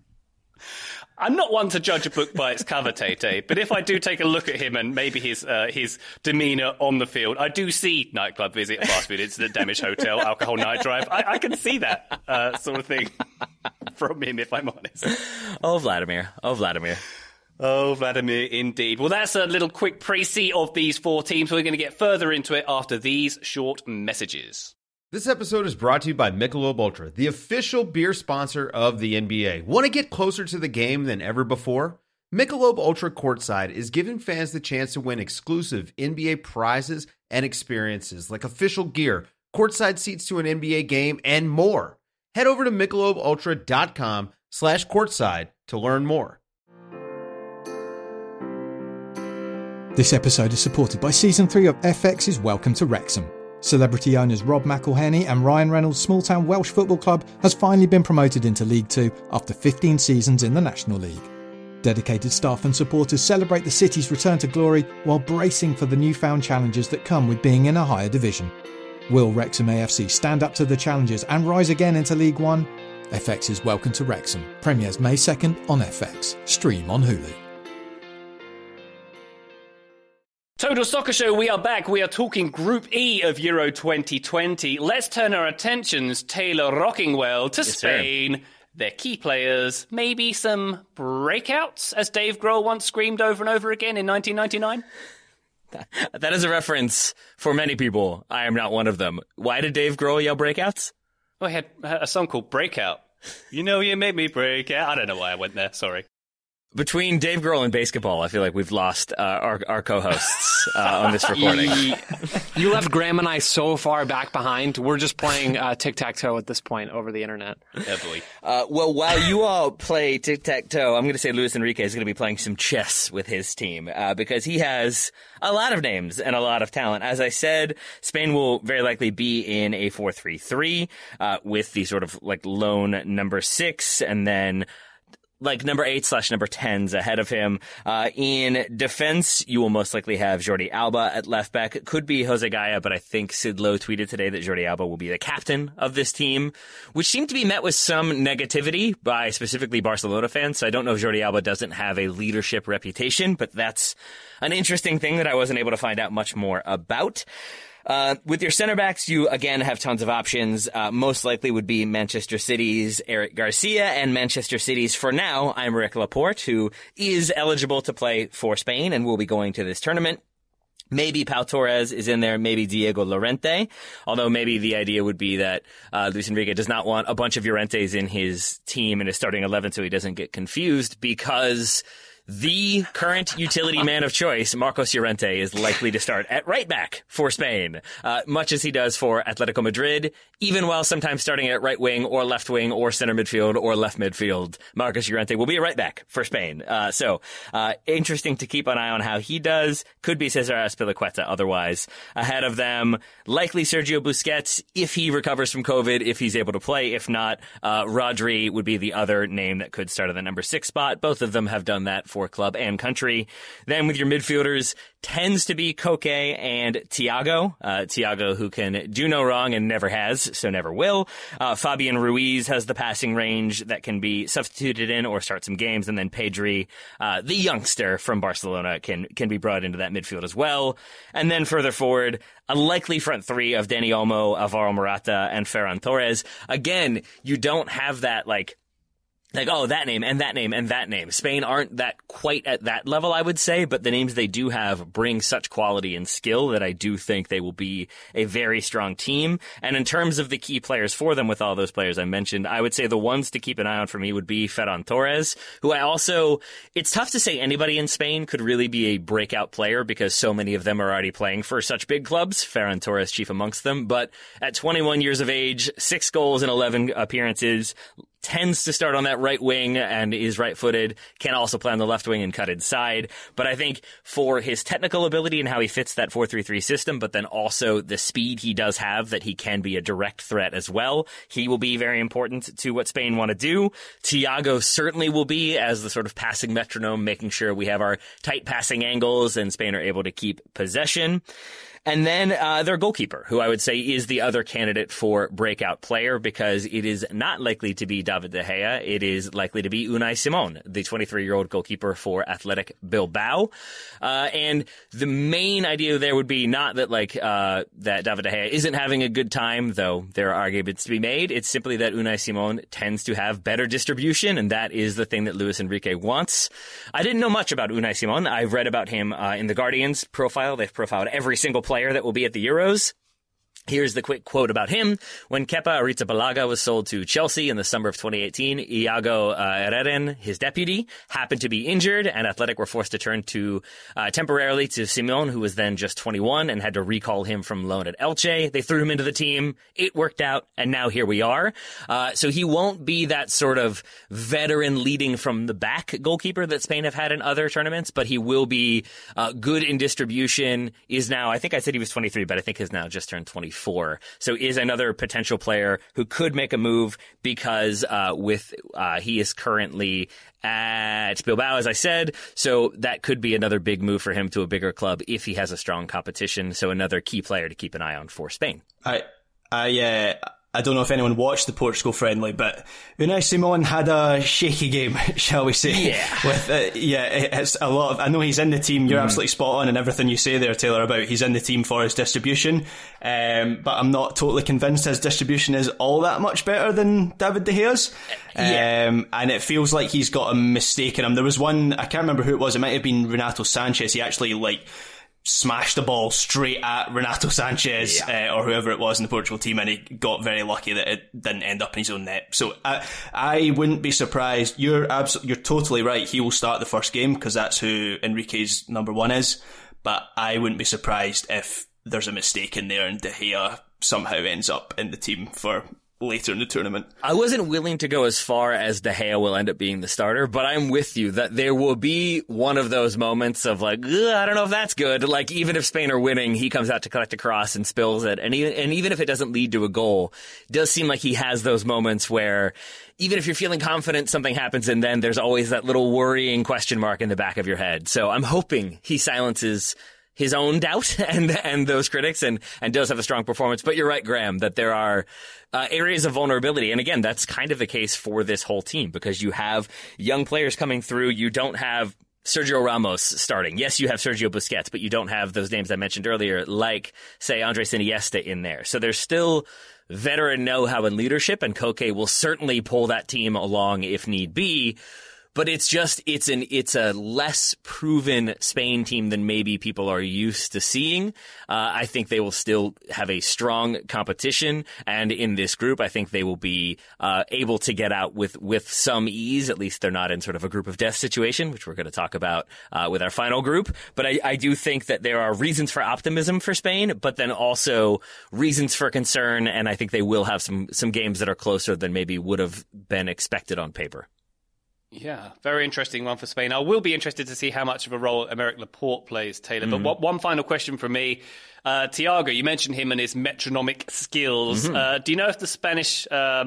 I'm not one to judge a book by its cover, Tay-Tay, but if I do take a look at him and maybe his demeanour on the field, I do see nightclub visit, fast food incident, damaged hotel, alcohol night drive. I can see that sort of thing from him, if I'm honest. Oh, Vladimir. Oh, Vladimir. Oh, Vladimir, indeed. Well, that's a little quick précis of these 4 teams. We're going to get further into it after these short messages. This episode is brought to you by Michelob Ultra, the official beer sponsor of the NBA. Want to get closer to the game than ever before? Michelob Ultra Courtside is giving fans the chance to win exclusive NBA prizes and experiences like official gear, courtside seats to an NBA game, and more. Head over to MichelobUltra.com/courtside to learn more. This episode is supported by Season 3 of FX's Welcome to Wrexham. Celebrity owners Rob McElhenney and Ryan Reynolds' small-town Welsh football club has finally been promoted into League 2 after 15 seasons in the National League. Dedicated staff and supporters celebrate the city's return to glory while bracing for the newfound challenges that come with being in a higher division. Will Wrexham AFC stand up to the challenges and rise again into League 1? FX's Welcome to Wrexham premieres May 2nd on FX. Stream on Hulu. Total Soccer Show, we are back. We are talking Group E of Euro 2020. Let's turn our attentions, Taylor Rockingwell, to Spain. Sir. Their key players, maybe some breakouts, as Dave Grohl once screamed over and over again in 1999? That is a reference for many people. I am not one of them. Why did Dave Grohl yell breakouts? Well, he had a song called Breakout. You know you made me break out. I don't know why I went there. Sorry. Between Dave Grohl and basketball, I feel like we've lost our co-hosts on this recording. You left Graham and I so far back behind. We're just playing tic-tac-toe at this point over the internet. Heavily. Well, while you all play tic-tac-toe, I'm going to say Luis Enrique is going to be playing some chess with his team because he has a lot of names and a lot of talent. As I said, Spain will very likely be in a 4-3-3 with the sort of like lone number 6 and then like number 8/number 10s ahead of him. In defense, you will most likely have Jordi Alba at left back. It could be Jose Gaya, but I think Sid Lowe tweeted today that Jordi Alba will be the captain of this team, which seemed to be met with some negativity by specifically Barcelona fans. So I don't know if Jordi Alba doesn't have a leadership reputation, but that's an interesting thing that I wasn't able to find out much more about. With your center backs, you again have tons of options. Most likely would be Manchester City's Eric Garcia and Manchester City's, for now, Aymeric Laporte, who is eligible to play for Spain and will be going to this tournament. Maybe Pau Torres is in there, maybe Diego Llorente, although maybe the idea would be that Luis Enrique does not want a bunch of Llorentes in his team and his starting 11 so he doesn't get confused, because the current utility man of choice, Marcos Llorente, is likely to start at right back for Spain, much as he does for Atletico Madrid, even while sometimes starting at right wing or left wing or center midfield or left midfield. Marcos Llorente will be a right back for Spain. So interesting to keep an eye on how he does. Could be Cesar Azpilicueta otherwise. Ahead of them, likely Sergio Busquets if he recovers from COVID, if he's able to play. If not, Rodri would be the other name that could start at the number 6 spot. Both of them have done that for club and country. Then with your midfielders, tends to be Koke and Thiago. Thiago, who can do no wrong and never has, so never will. Fabian Ruiz has the passing range that can be substituted in or start some games. And then Pedri, the youngster from Barcelona, can be brought into that midfield as well. And then further forward, a likely front three of Dani Olmo, Alvaro Morata, and Ferran Torres. Again, you don't have that oh, that name and that name and that name. Spain aren't that quite at that level, I would say, but the names they do have bring such quality and skill that I do think they will be a very strong team. And in terms of the key players for them, with all those players I mentioned, I would say the ones to keep an eye on for me would be Ferran Torres, who it's tough to say anybody in Spain could really be a breakout player because so many of them are already playing for such big clubs, Ferran Torres chief amongst them. But at 21 years of age, 6 goals in 11 appearances, tends to start on that right wing and is right-footed, can also play on the left wing and cut inside. But I think for his technical ability and how he fits that 4-3-3 system, but then also the speed he does have, that he can be a direct threat as well, he will be very important to what Spain want to do. Thiago certainly will be, as the sort of passing metronome, making sure we have our tight passing angles and Spain are able to keep possession. And then their goalkeeper, who I would say is the other candidate for breakout player, because it is not likely to be David De Gea. It is likely to be Unai Simon, the 23-year-old goalkeeper for Athletic Bilbao. And the main idea there would be not that that David De Gea isn't having a good time, though there are arguments to be made. It's simply that Unai Simon tends to have better distribution, and that is the thing that Luis Enrique wants. I didn't know much about Unai Simon. I've read about him in the Guardian's profile. They've profiled every single player that will be at the Euros. Here's the quick quote about him. When Kepa Arrizabalaga was sold to Chelsea in the summer of 2018, Iago Herreren, his deputy, happened to be injured, and Athletic were forced to turn to temporarily to Simon, who was then just 21, and had to recall him from loan at Elche. They threw him into the team. It worked out, and now here we are. So he won't be that sort of veteran leading from the back goalkeeper that Spain have had in other tournaments, but he will be good in distribution, is now, I think I said he was 23, but I think he's now just turned 24. So is another potential player who could make a move because he is currently at Bilbao, as I said. So that could be another big move for him to a bigger club if he has a strong competition. So another key player to keep an eye on for Spain. I don't know if anyone watched the Portugal friendly, but Unai Simon had a shaky game, shall we say? Yeah. It's a lot of. I know he's in the team. You're absolutely spot on in everything you say there, Taylor, about he's in the team for his distribution. But I'm not totally convinced his distribution is all that much better than David De Gea's. And it feels like he's got a mistake in him. There was one, I can't remember who it was. It might have been Renato Sanchez. He actually smashed the ball straight at Renato Sanchez or whoever it was in the Portugal team, and he got very lucky that it didn't end up in his own net. So I wouldn't be surprised. You're totally right. He will start the first game because that's who Enrique's number one is. But I wouldn't be surprised if there's a mistake in there and De Gea somehow ends up in the team for later in the tournament. I wasn't willing to go as far as De Gea will end up being the starter, but I'm with you that there will be one of those moments of like, I don't know if that's good. Like, even if Spain are winning, he comes out to collect a cross and spills it. And even if it doesn't lead to a goal, it does seem like he has those moments where even if you're feeling confident, something happens, and then there's always that little worrying question mark in the back of your head. So I'm hoping he silences his own doubt and those critics and does have a strong performance. But you're right, Graham, that there are areas of vulnerability. And again, that's kind of the case for this whole team because you have young players coming through. You don't have Sergio Ramos starting. Yes, you have Sergio Busquets, but you don't have those names I mentioned earlier, like, say, Andres Iniesta in there. So there's still veteran know-how and leadership, and Koke will certainly pull that team along if need be. But it's a less proven Spain team than maybe people are used to seeing. I think they will still have a strong competition, and in this group, I think they will be able to get out with some ease. At least they're not in sort of a group of death situation, which we're going to talk about with our final group. But I do think that there are reasons for optimism for Spain, but then also reasons for concern, and I think they will have some games that are closer than maybe would have been expected on paper. Yeah, very interesting one for Spain. I will be interested to see how much of a role Aymeric Laporte plays, Taylor. But one final question from me. Thiago, you mentioned him and his metronomic skills. Do you know if the Spanish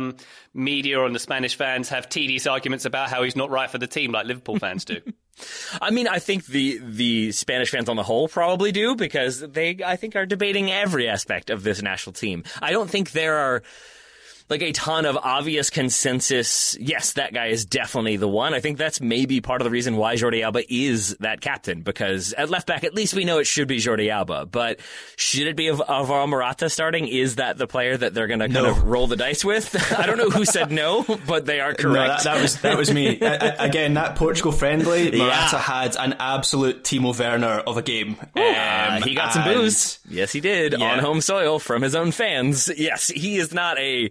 media or the Spanish fans have tedious arguments about how he's not right for the team like Liverpool fans do? I mean, I think the Spanish fans on the whole probably do because they, I think, are debating every aspect of this national team. I don't think there are like a ton of obvious consensus. Yes, that guy is definitely the one. I think that's maybe part of the reason why Jordi Alba is that captain, because at left back, at least we know it should be Jordi Alba. But should it be Alvaro Morata starting? Is that the player that they're going to kind of roll the dice with? I don't know who said no, but they are correct. No, that was me. Again, that Portugal friendly, Morata had an absolute Timo Werner of a game. He got some booze. Yes, he did. On home soil from his own fans. Yes, he is not a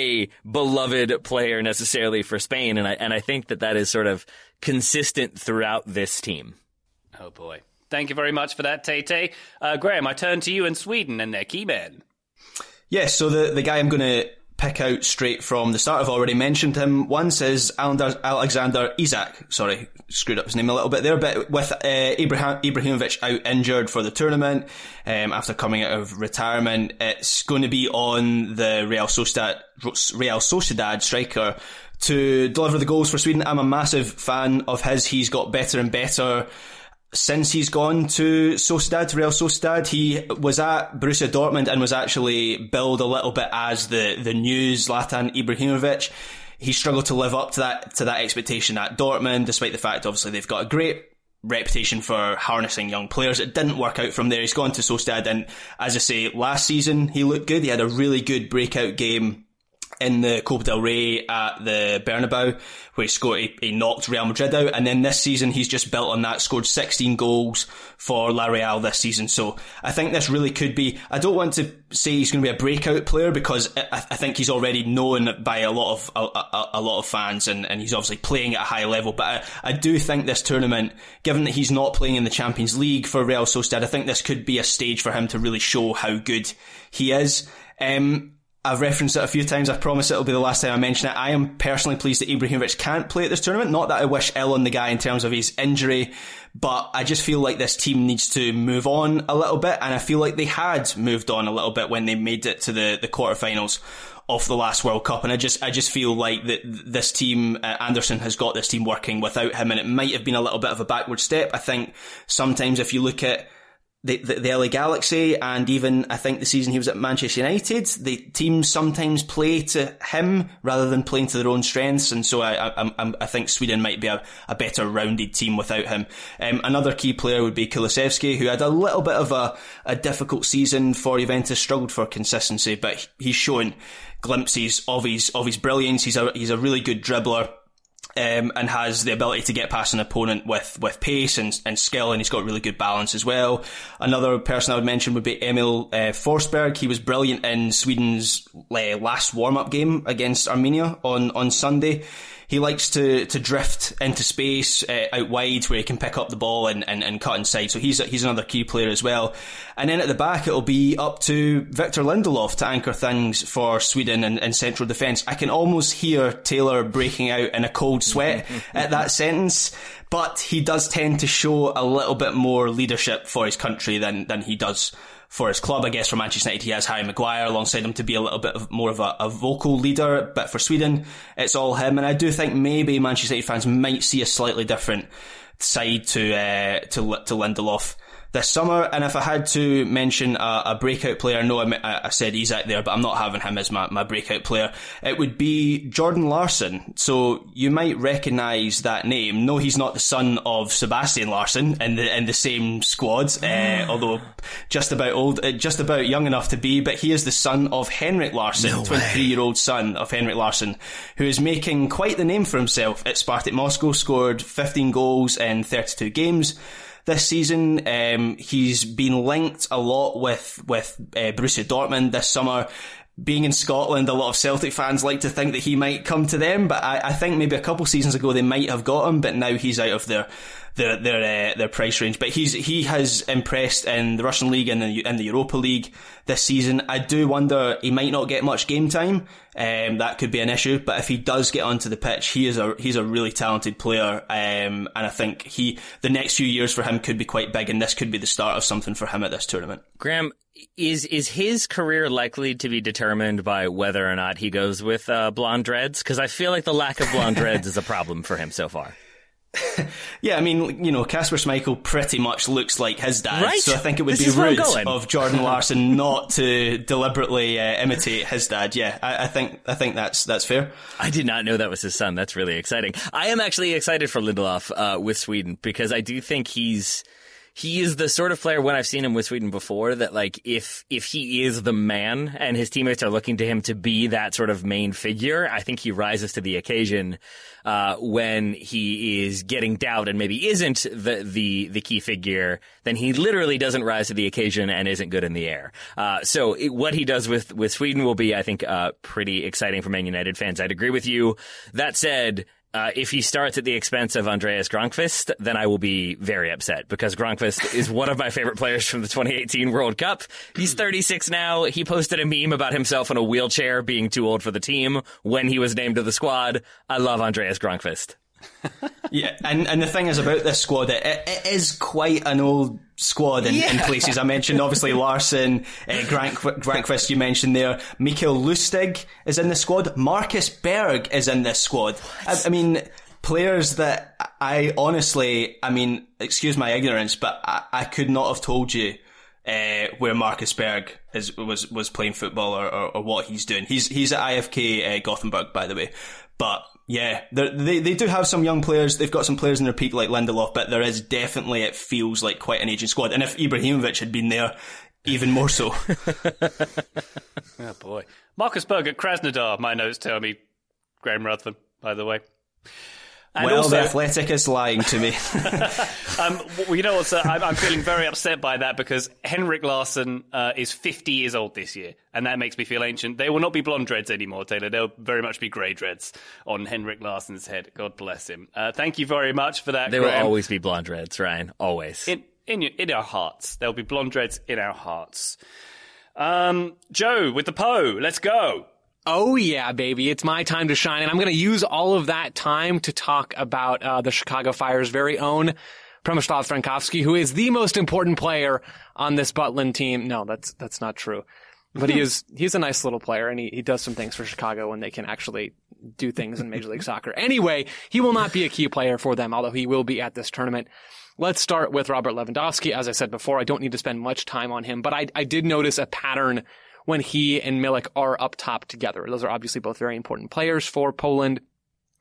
beloved player necessarily for Spain, and I think that is sort of consistent throughout this team. Oh boy. Thank you very much for that, Tay. Graham, I turn to you in Sweden and their key men. Yes, so the guy I'm going to pick out straight from the start, I've already mentioned him once, is Alexander Isak. Sorry, screwed up his name a little bit there, but with Ibrahimovic out injured for the tournament, after coming out of retirement, it's going to be on the Real Sociedad striker to deliver the goals for Sweden. I'm a massive fan of his. He's got better and better since he's gone to Real Sociedad. He was at Borussia Dortmund and was actually billed a little bit as the new Zlatan Ibrahimovic. He struggled to live up to that expectation at Dortmund, despite the fact obviously they've got a great reputation for harnessing young players. It didn't work out from there. He's gone to Sociedad, and as I say, last season he looked good. He had a really good breakout game in the Copa del Rey at the Bernabeu, where he knocked Real Madrid out, and then this season he's just built on that, scored 16 goals for La Real this season. So I think this really could be, I don't want to say he's going to be a breakout player, because I think he's already known by a lot of fans, and he's obviously playing at a high level. But I do think this tournament, given that he's not playing in the Champions League for Real Sociedad, I think this could be a stage for him to really show how good he is. I've referenced it a few times. I promise it'll be the last time I mention it. I am personally pleased that Ibrahimovic can't play at this tournament. Not that I wish ill on the guy in terms of his injury, but I just feel like this team needs to move on a little bit, and I feel like they had moved on a little bit when they made it to the quarterfinals of the last World Cup. And I just feel like that this team, Anderson has got this team working without him, and it might have been a little bit of a backward step. I think sometimes if you look at the LA Galaxy, and even I think the season he was at Manchester United, the teams sometimes play to him rather than playing to their own strengths, and so I think Sweden might be a better rounded team without him. Another key player would be Kulusevski, who had a little bit of a difficult season for Juventus, struggled for consistency, but he's shown glimpses of his brilliance. He's a really good dribbler. and has the ability to get past an opponent with pace and skill, and he's got really good balance as well. Another person I would mention would be Emil Forsberg. He was brilliant in Sweden's last warm-up game against Armenia on Sunday. He likes to drift into space out wide where he can pick up the ball and cut inside. So he's another key player as well. And then at the back, it'll be up to Victor Lindelof to anchor things for Sweden and central defence. I can almost hear Taylor breaking out in a cold sweat at that sentence. But he does tend to show a little bit more leadership for his country than he does for his club. I guess for Manchester United, he has Harry Maguire alongside him to be a little bit more of a vocal leader. But for Sweden, it's all him. And I do think maybe Manchester United fans might see a slightly different side to Lindelof this summer. And if I had to mention a breakout player, no, I said Isak there, but I'm not having him as my breakout player. It would be Jordan Larsson. So you might recognise that name. No, he's not the son of Sebastian Larsson in the same squad, although just about young enough to be. But he is the son of Henrik Larsson, 23-year-old son of Henrik Larsson, who is making quite the name for himself at Spartak Moscow. Scored 15 goals in 32 games. This season, he's been linked a lot with Borussia Dortmund this summer. Being in Scotland, a lot of Celtic fans like to think that he might come to them, but I think maybe a couple seasons ago they might have got him, but now he's out of their price range. But he has impressed in the Russian League and in the Europa League this season. I do wonder he might not get much game time. That could be an issue, but if he does get onto the pitch, he's a really talented player. And I think the next few years for him could be quite big, and this could be the start of something for him at this tournament. Graham, is his career likely to be determined by whether or not he goes with blonde dreads? Because I feel like the lack of blonde dreads is a problem for him so far. Yeah, I mean, Kasper Schmeichel pretty much looks like his dad, right? So I think it would be rude of Jordan Larsson not to deliberately imitate his dad. Yeah, I think that's fair. I did not know that was his son. That's really exciting. I am actually excited for Lindelof with Sweden, because I do think he is the sort of player, when I've seen him with Sweden before, that like if he is the man and his teammates are looking to him to be that sort of main figure, I think he rises to the occasion when he is getting doubt and maybe isn't the key figure. Then he literally doesn't rise to the occasion and isn't good in the air. So what he does with Sweden will be, I think, pretty exciting for Man United fans. I'd agree with you. That said, if he starts at the expense of Andreas Granqvist, then I will be very upset, because Granqvist is one of my favorite players from the 2018 World Cup. He's 36 now. He posted a meme about himself in a wheelchair being too old for the team when he was named to the squad. I love Andreas Granqvist. Yeah, and the thing is about this squad, it is quite an old squad in places. I mentioned obviously Larsson, Granqvist you mentioned there. Mikael Lustig is in the squad. Marcus Berg is in this squad. I mean, players that I honestly, excuse my ignorance, but I could not have told you where Marcus Berg was playing football or what he's doing. He's at IFK Gothenburg, by the way. But yeah, they do have some young players. They've got some players in their peak like Lindelof, but there is definitely, it feels like quite an aging squad. And if Ibrahimovic had been there, even more so. Oh boy. Marcus Berg at Krasnodar, my notes tell me. Graham Ruthven, by the way. And well, also, the Athletic is lying to me. Well, you know what, sir? I'm feeling very upset by that, because Henrik Larsson is 50 years old this year, and that makes me feel ancient. They will not be blonde dreads anymore, Taylor. They'll very much be grey dreads on Henrik Larsson's head. God bless him. Thank you very much for that, There Graham. will always be blonde dreads, Ryan. Always. In our hearts. There'll be blonde dreads in our hearts. Joe, with the Poe, let's go. Oh yeah, baby. It's my time to shine. And I'm going to use all of that time to talk about the Chicago Fire's very own Przemysław Frankowski, who is the most important player on this Butland team. No, that's not true. But he's a nice little player, and he does some things for Chicago when they can actually do things in Major League Soccer. Anyway, he will not be a key player for them, although he will be at this tournament. Let's start with Robert Lewandowski. As I said before, I don't need to spend much time on him, but I did notice a pattern when he and Milik are up top together. Those are obviously both very important players for Poland.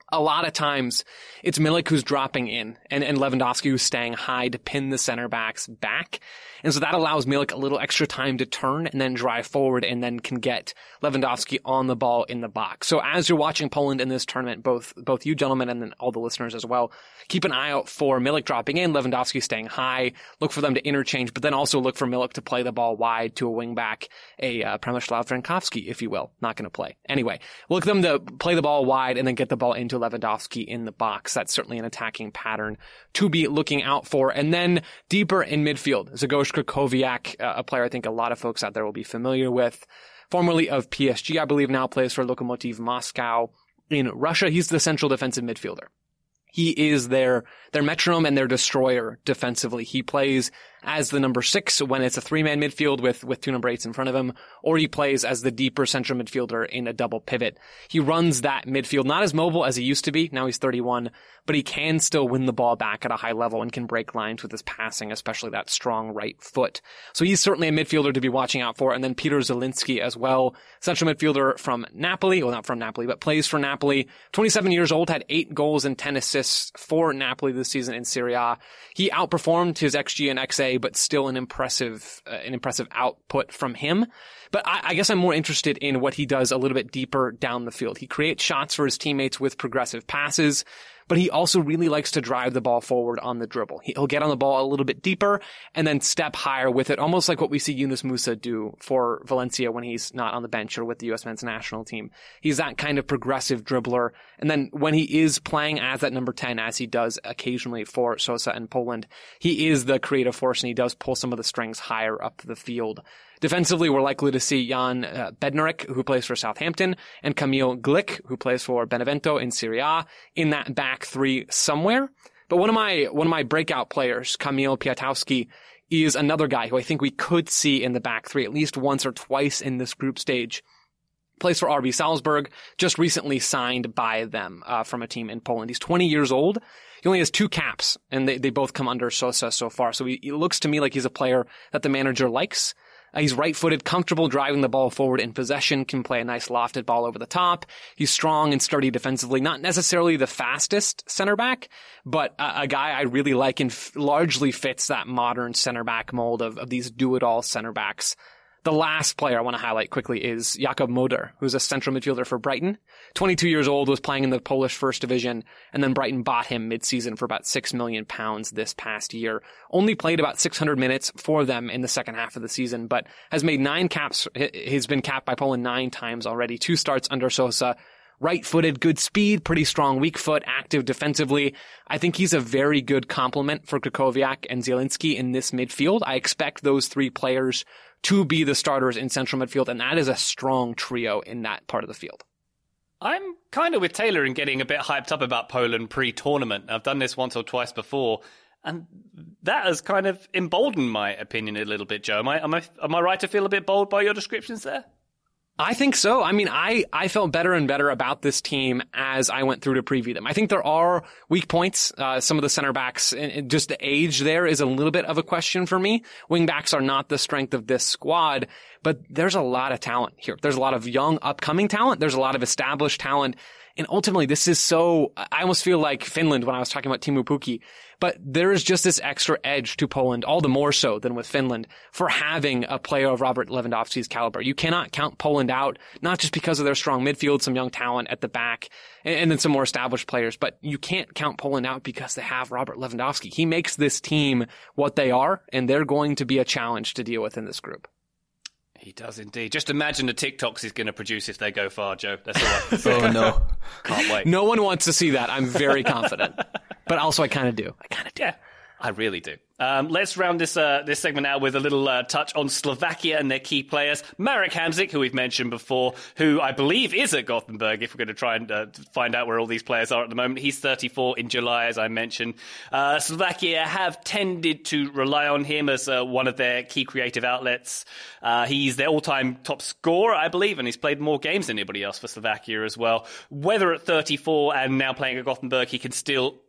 A lot of times it's Milik who's dropping in and Lewandowski who's staying high to pin the center backs back. And so that allows Milik a little extra time to turn and then drive forward and then can get Lewandowski on the ball in the box. So as you're watching Poland in this tournament, both you gentlemen and then all the listeners as well, keep an eye out for Milik dropping in, Lewandowski staying high, look for them to interchange, but then also look for Milik to play the ball wide to a wingback, a Przemysław Frankowski, if you will. Not going to play. Anyway, look them to play the ball wide and then get the ball into Lewandowski in the box. That's certainly an attacking pattern to be looking out for. And then deeper in midfield, Zagorz Krychowiak, a player I think a lot of folks out there will be familiar with, formerly of PSG, I believe now plays for Lokomotiv Moscow in Russia. He's the central defensive midfielder. He is their metronome and their destroyer defensively. He plays as the number 6 when it's a 3-man midfield with 2 number 8s in front of him, or he plays as the deeper central midfielder in a double pivot. He runs that midfield, not as mobile as he used to be. Now he's 31, but he can still win the ball back at a high level and can break lines with his passing, especially that strong right foot. So he's certainly a midfielder to be watching out for. And then Peter Zielinski as well, central midfielder from Napoli, well, not from Napoli, but plays for Napoli. 27 years old, had 8 goals and 10 assists for Napoli this season in Serie A. He outperformed his XG and XA, but still an impressive output from him. But I guess I'm more interested in what he does a little bit deeper down the field. He creates shots for his teammates with progressive passes, but he also really likes to drive the ball forward on the dribble. He'll get on the ball a little bit deeper and then step higher with it, almost like what we see Yunus Musa do for Valencia when he's not on the bench or with the U.S. men's national team. He's that kind of progressive dribbler. And then when he is playing as that number 10, as he does occasionally for Sosa and Poland, he is the creative force and he does pull some of the strings higher up the field. Defensively, we're likely to see Jan Bednarek, who plays for Southampton, and Kamil Glik, who plays for Benevento in Serie A, in that back 3 somewhere. But one of my breakout players, Kamil Piatowski, is another guy who I think we could see in the back 3 at least once or twice in this group stage. Plays for RB Salzburg, just recently signed by them from a team in Poland. He's 20 years old. He only has 2 caps, and they both come under Sosa so far. So he looks to me like he's a player that the manager likes. He's right-footed, comfortable driving the ball forward in possession, can play a nice lofted ball over the top. He's strong and sturdy defensively, not necessarily the fastest center back, but a guy I really like and largely fits that modern center back mold of these do-it-all center backs. The last player I want to highlight quickly is Jakub Moder, who's a central midfielder for Brighton. 22 years old, was playing in the Polish First Division, and then Brighton bought him mid-season for about £6 million this past year. Only played about 600 minutes for them in the second half of the season, but has made 9 caps. He's been capped by Poland 9 times already. 2 starts under Sosa. Right-footed, good speed, pretty strong weak foot, active defensively. I think he's a very good complement for Krychowiak and Zielinski in this midfield. I expect those 3 players to be the starters in central midfield, and that is a strong trio in that part of the field. I'm kind of with Taylor in getting a bit hyped up about Poland pre-tournament. I've done this once or twice before, and that has kind of emboldened my opinion a little bit, Joe. Am I right to feel a bit bold by your descriptions there? I think so. I mean, I felt better and better about this team as I went through to preview them. I think there are weak points. Some of the center backs, and just the age there is a little bit of a question for me. Wing backs are not the strength of this squad, but there's a lot of talent here. There's a lot of young, upcoming talent. There's a lot of established talent. And ultimately, this is so, I almost feel like Finland when I was talking about Teemu Pukki. But there is just this extra edge to Poland, all the more so than with Finland, for having a player of Robert Lewandowski's caliber. You cannot count Poland out, not just because of their strong midfield, some young talent at the back, and then some more established players, but you can't count Poland out because they have Robert Lewandowski. He makes this team what they are, and they're going to be a challenge to deal with in this group. He does indeed. Just imagine the TikToks he's going to produce if they go far, Joe. That's all I can say. Oh, no. Can't wait. No one wants to see that. I'm very confident. But also I kind of do. Yeah, I really do. Let's round this segment out with a little touch on Slovakia and their key players. Marek Hamsik, who we've mentioned before, who I believe is at Gothenburg, if we're going to try and find out where all these players are at the moment. He's 34 in July, as I mentioned. Slovakia have tended to rely on him as one of their key creative outlets. He's their all-time top scorer, I believe, and he's played more games than anybody else for Slovakia as well. Whether at 34 and now playing at Gothenburg, he can still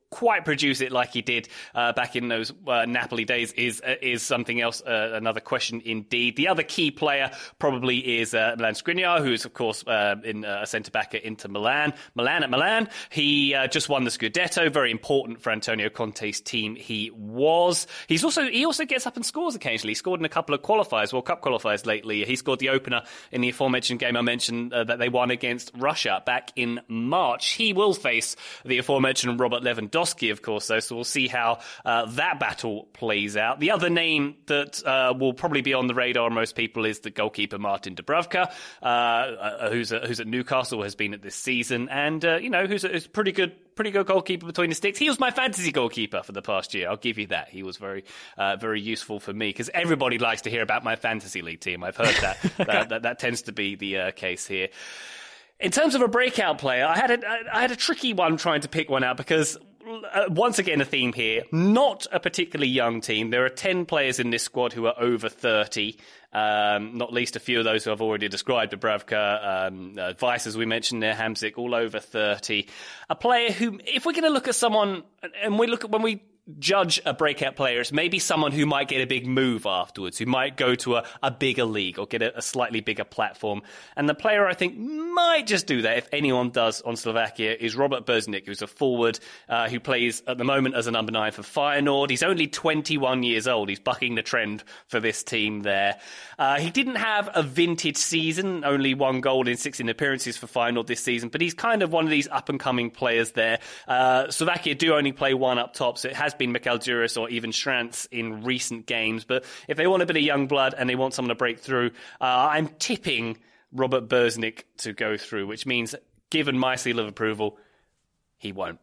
quite produce it like he did back in those Napoli days is something else, another question indeed. The other key player probably is Milan Skriniar, who's of course in a centre-back at Inter Milan. Milan. He just won the Scudetto, very important for Antonio Conte's team. He also gets up and scores occasionally. He scored in a couple of qualifiers, World Cup qualifiers lately. He scored the opener in the aforementioned game I mentioned that they won against Russia back in March. He will face the aforementioned Robert Lewandowski, of course, though, so we'll see how that battle plays out. The other name that will probably be on the radar of most people is the goalkeeper Martin Dubravka, who's at Newcastle, has been at this season, and who's a pretty good goalkeeper between the sticks. He was my fantasy goalkeeper for the past year. I'll give you that. He was very useful for me because everybody likes to hear about my fantasy league team. I've heard that. that tends to be the case here. In terms of a breakout player, I had a tricky one trying to pick one out because once again, a theme here. Not a particularly young team. There are 10 players in this squad who are over 30. Not least a few of those who I've already described, Dubravka, Weiss, as we mentioned there, Hamsik, all over 30. A player who, if we're going to look at someone, and when we judge a breakout player, it's maybe someone who might get a big move afterwards, who might go to a bigger league or get a slightly bigger platform. And the player I think might just do that, if anyone does, on Slovakia is Robert Brznik, who's a forward who plays at the moment as a number 9 for Feyenoord. He's only 21 years old. He's bucking the trend for this team there. He didn't have a vintage season, only 1 goal in 16 appearances for Feyenoord this season, but he's kind of one of these up-and-coming players there. Slovakia do only play 1 up top, so it has been Mikhail Djuris or even Schranz in recent games. But if they want a bit of young blood and they want someone to break through, I'm tipping Robert Brznik to go through, which means, given my seal of approval, he won't.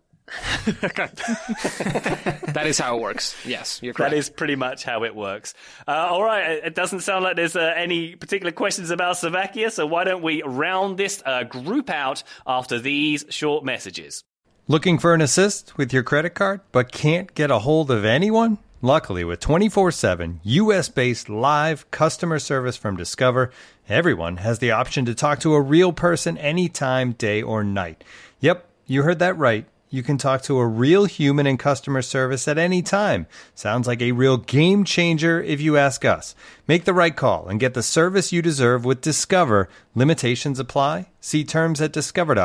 That is how it works. Yes, you're correct. That is pretty much how it works. All right, it doesn't sound like there's any particular questions about Slovakia, so why don't we round this group out after these short messages. Looking for an assist with your credit card, but can't get a hold of anyone? Luckily, with 24/7 US-based live customer service from Discover, everyone has the option to talk to a real person anytime, day or night. Yep, you heard that right. You can talk to a real human in customer service at any time. Sounds like a real game changer if you ask us. Make the right call and get the service you deserve with Discover. Limitations apply. See terms at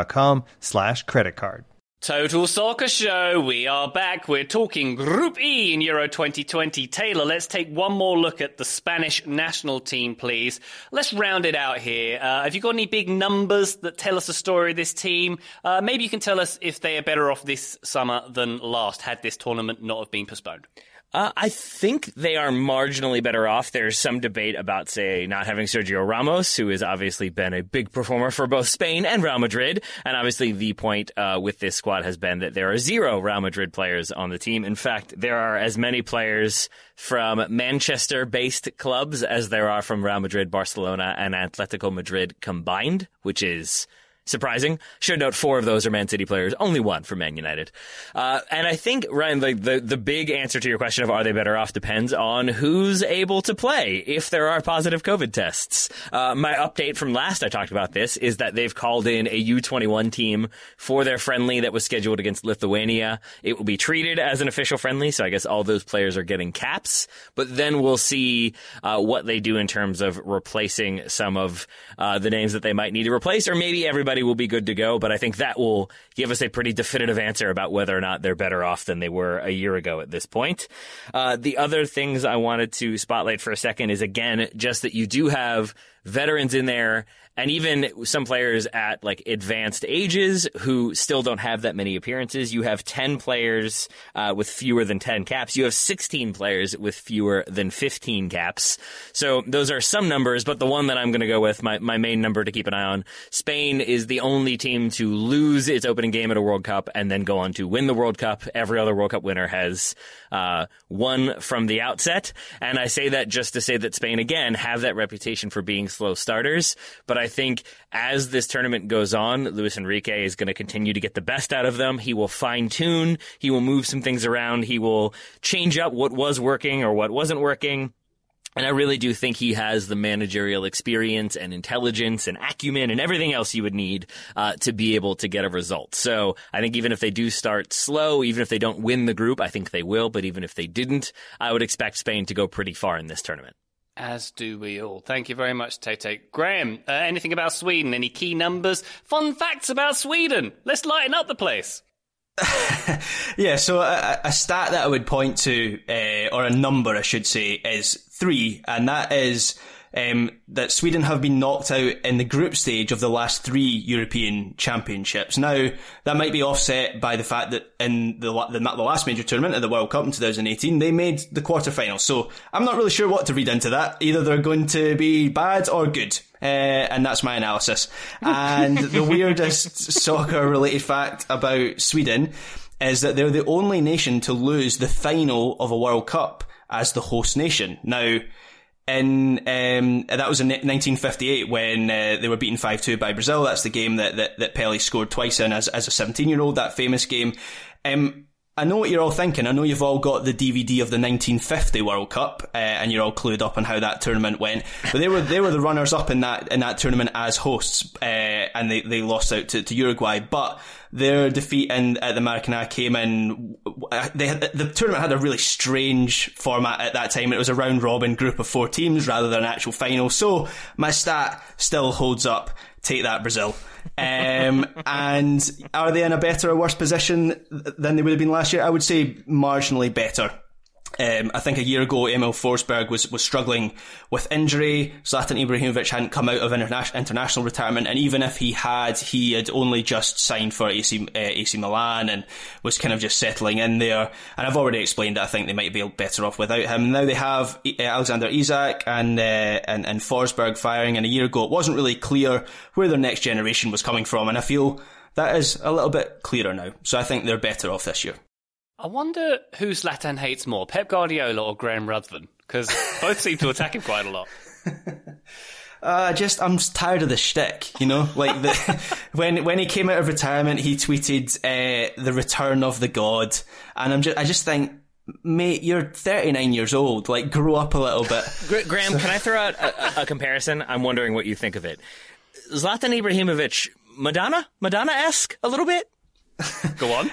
discover.com/creditcard. Total Soccer Show, we are back. We're talking Group E in Euro 2020. Taylor, let's take one more look at the Spanish national team, please. Let's round it out here. Have you got any big numbers that tell us the story of this team? Maybe you can tell us if they are better off this summer than last, had this tournament not have been postponed. I think they are marginally better off. There's some debate about, say, not having Sergio Ramos, who has obviously been a big performer for both Spain and Real Madrid. And obviously the point with this squad has been that there are 0 Real Madrid players on the team. In fact, there are as many players from Manchester-based clubs as there are from Real Madrid, Barcelona, and Atletico Madrid combined, which is surprising. Should note 4 of those are Man City players, only 1 for Man United. And I think, Ryan, the big answer to your question of are they better off depends on who's able to play if there are positive COVID tests. My update from last I talked about this is that they've called in a U21 team for their friendly that was scheduled against Lithuania. It will be treated as an official friendly, so I guess all those players are getting caps. But then we'll see what they do in terms of replacing some of the names that they might need to replace, or maybe everybody will be good to go, but I think that will give us a pretty definitive answer about whether or not they're better off than they were a year ago at this point. The other things I wanted to spotlight for a second is, again, just that you do have veterans in there and even some players at like advanced ages who still don't have that many appearances. You have 10 players with fewer than 10 caps. You have 16 players with fewer than 15 caps. So those are some numbers, but the one that I'm going to go with, my main number to keep an eye on, Spain is the only team to lose its opening game at a World Cup and then go on to win the World Cup. Every other World Cup winner has won from the outset. And I say that just to say that Spain, again, have that reputation for being slow starters. But I think as this tournament goes on, Luis Enrique is going to continue to get the best out of them. He will fine-tune. He will move some things around. He will change up what was working or what wasn't working. And I really do think he has the managerial experience and intelligence and acumen and everything else you would need to be able to get a result. So I think even if they do start slow, even if they don't win the group, I think they will. But even if they didn't, I would expect Spain to go pretty far in this tournament. As do we all. Thank you very much, Tate. Graham, anything about Sweden? Any key numbers? Fun facts about Sweden? Let's lighten up the place. Yeah, so a stat that I would point to, or a number I should say, is 3, and that is that Sweden have been knocked out in the group stage of the last 3 European Championships. Now, that might be offset by the fact that in the last major tournament at the World Cup in 2018, they made the quarterfinals. So I'm not really sure what to read into that. Either they're going to be bad or good. And that's my analysis. And the weirdest soccer-related fact about Sweden is that they're the only nation to lose the final of a World Cup as the host nation. Now, that was in 1958 when they were beaten 5-2 by Brazil. That's the game that Pelé scored twice in as a 17-year-old, that famous game. I know what you're all thinking. I know you've all got the DVD of the 1950 World Cup, and you're all clued up on how that tournament went. But they were the runners up in that tournament as hosts, and they lost out to Uruguay. But their defeat at the Maracanã came in. The tournament had a really strange format at that time. It was a round robin group of 4 teams rather than an actual final. So my stat still holds up. Take that, Brazil. And are they in a better or worse position than they would have been last year? I would say marginally better. I think a year ago, Emil Forsberg was struggling with injury. Zlatan Ibrahimovic hadn't come out of international retirement, and even if he had only just signed for AC Milan and was kind of just settling in there. And I've already explained that I think they might be better off without him. Now they have Alexander Isak and Forsberg firing, and a year ago it wasn't really clear where their next generation was coming from, and I feel that is a little bit clearer now. So I think they're better off this year. I wonder who Zlatan hates more, Pep Guardiola or Graham Ruthven? Because both seem to attack him quite a lot. I'm tired of the shtick, you know? Like, when he came out of retirement, he tweeted, the return of the God. And I just think, mate, you're 39 years old. Like, grow up a little bit. Graham, can I throw out a comparison? I'm wondering what you think of it. Zlatan Ibrahimovic, Madonna-esque a little bit? Go on.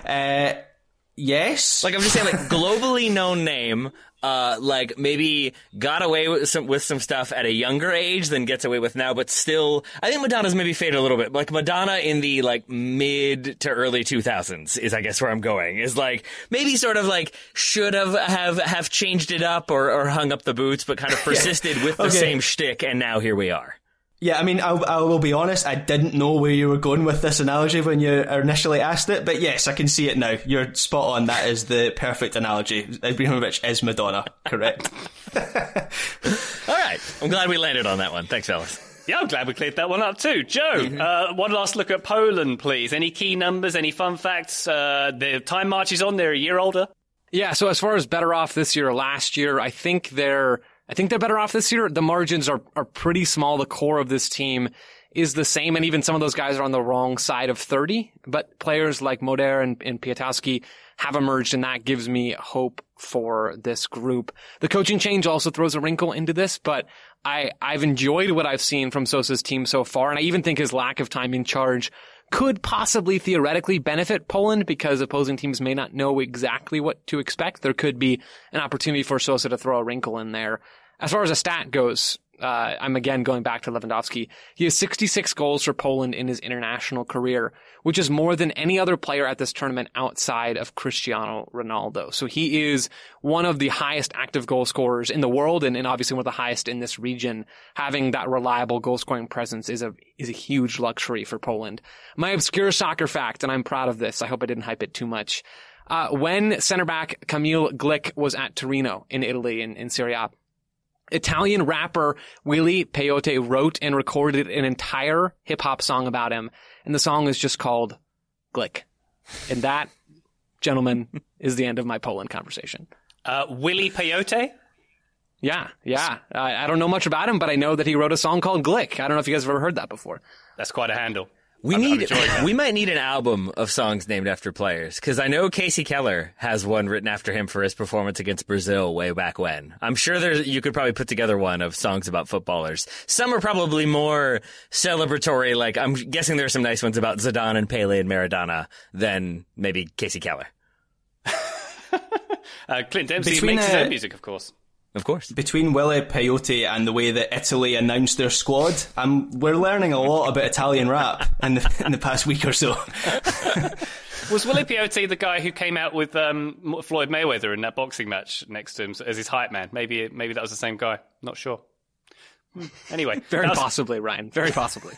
Yes. Like, I'm just saying, like, globally known name, like, maybe got away with some stuff at a younger age than gets away with now, but still, I think Madonna's maybe faded a little bit. Like, Madonna in the, like, mid to early 2000s is, I guess, where I'm going. Is, like, maybe sort of, like, should have changed it up or hung up the boots, but kind of persisted with the same shtick, and now here we are. Yeah, I mean, I will be honest, I didn't know where you were going with this analogy when you initially asked it, but yes, I can see it now. You're spot on. That is the perfect analogy. Ibrahimovic is Madonna. Correct. All right. I'm glad we landed on that one. Thanks, fellas. Yeah, I'm glad we cleared that one up too. Joe, one last look at Poland, please. Any key numbers, any fun facts? The time marches on. They're a year older. Yeah, so as far as better off this year or last year, I think they're better off this year. The margins are pretty small. The core of this team is the same, and even some of those guys are on the wrong side of 30. But players like Moder and Piatowski have emerged, and that gives me hope for this group. The coaching change also throws a wrinkle into this, but I've enjoyed what I've seen from Sosa's team so far, and I even think his lack of time in charge could possibly theoretically benefit Poland because opposing teams may not know exactly what to expect. There could be an opportunity for Sosa to throw a wrinkle in there. As far as a stat goes, I'm again going back to Lewandowski. He has 66 goals for Poland in his international career, which is more than any other player at this tournament outside of Cristiano Ronaldo. So he is one of the highest active goal scorers in the world, and obviously one of the highest in this region. Having that reliable goal scoring presence is a huge luxury for Poland. My obscure soccer fact, and I'm proud of this, I hope I didn't hype it too much. When center back Kamil Glik was at Torino in Italy in Serie A, Italian rapper Willy Peyote wrote and recorded an entire hip-hop song about him, and the song is just called Glick. And that, gentlemen, is the end of my Poland conversation. Willy Peyote? Yeah. I don't know much about him, but I know that he wrote a song called Glick. I don't know if you guys have ever heard that before. That's quite a handle. We might need an album of songs named after players, because I know Casey Keller has one written after him for his performance against Brazil way back when. I'm sure you could probably put together one of songs about footballers. Some are probably more celebratory, like I'm guessing there's some nice ones about Zidane and Pele and Maradona than maybe Casey Keller. Clint Dempsey makes his own music, of course. Of course. Between Willie Peyote and the way that Italy announced their squad, we're learning a lot about Italian rap in the past week or so. Was Willie Peyote the guy who came out with Floyd Mayweather in that boxing match next to him as his hype man? Maybe that was the same guy. Not sure. Anyway. Very possibly, Ryan. Very possibly.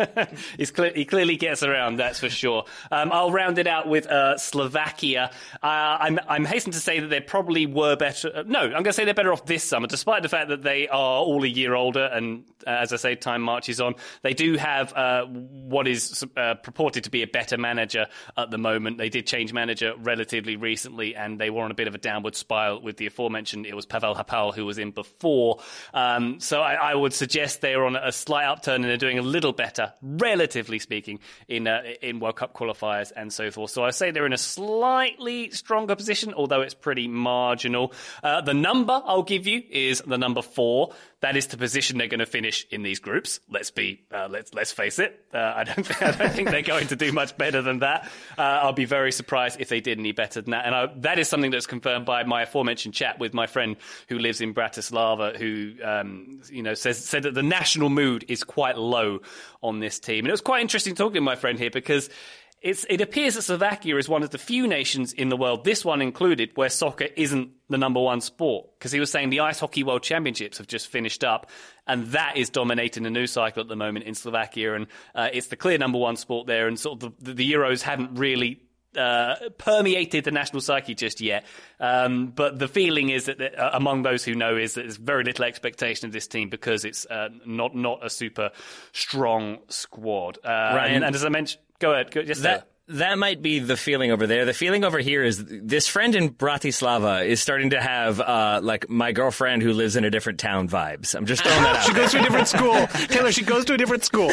He clearly gets around, that's for sure. I'll round it out with Slovakia. I'm hastened to say that they probably were better. No, I'm going to say they're better off this summer, despite the fact that they are all a year older. And as I say, time marches on. They do have what is purported to be a better manager at the moment. They did change manager relatively recently, and they were on a bit of a downward spiral with the aforementioned. It was Pavel Hapal who was in before. So I would suggest they are on a slight upturn and they're doing a little better, relatively speaking, in World Cup qualifiers and so forth. So I say they're in a slightly stronger position, although it's pretty marginal. The number I'll give you is the number 4. That is the position they're going to finish in these groups. Let's face it. I don't think they're going to do much better than that. I'll be very surprised if they did any better than that. And that is something that's confirmed by my aforementioned chat with my friend who lives in Bratislava, who said that the national mood is quite low on this team. And it was quite interesting talking to my friend here because it appears that Slovakia is one of the few nations in the world, this one included, where soccer isn't the number one sport. Because he was saying the Ice Hockey World Championships have just finished up, and that is dominating the news cycle at the moment in Slovakia. And it's the clear number one sport there, and sort of the Euros haven't really permeated the national psyche just yet. But the feeling is that among those who know is that there's very little expectation of this team because it's not a super strong squad. Ryan, and as I mentioned, go ahead. That might be the feeling over there. The feeling over here is this friend in Bratislava is starting to have, like, my girlfriend who lives in a different town vibes. I'm just throwing that out. She goes to a different school. Taylor, she goes to a different school.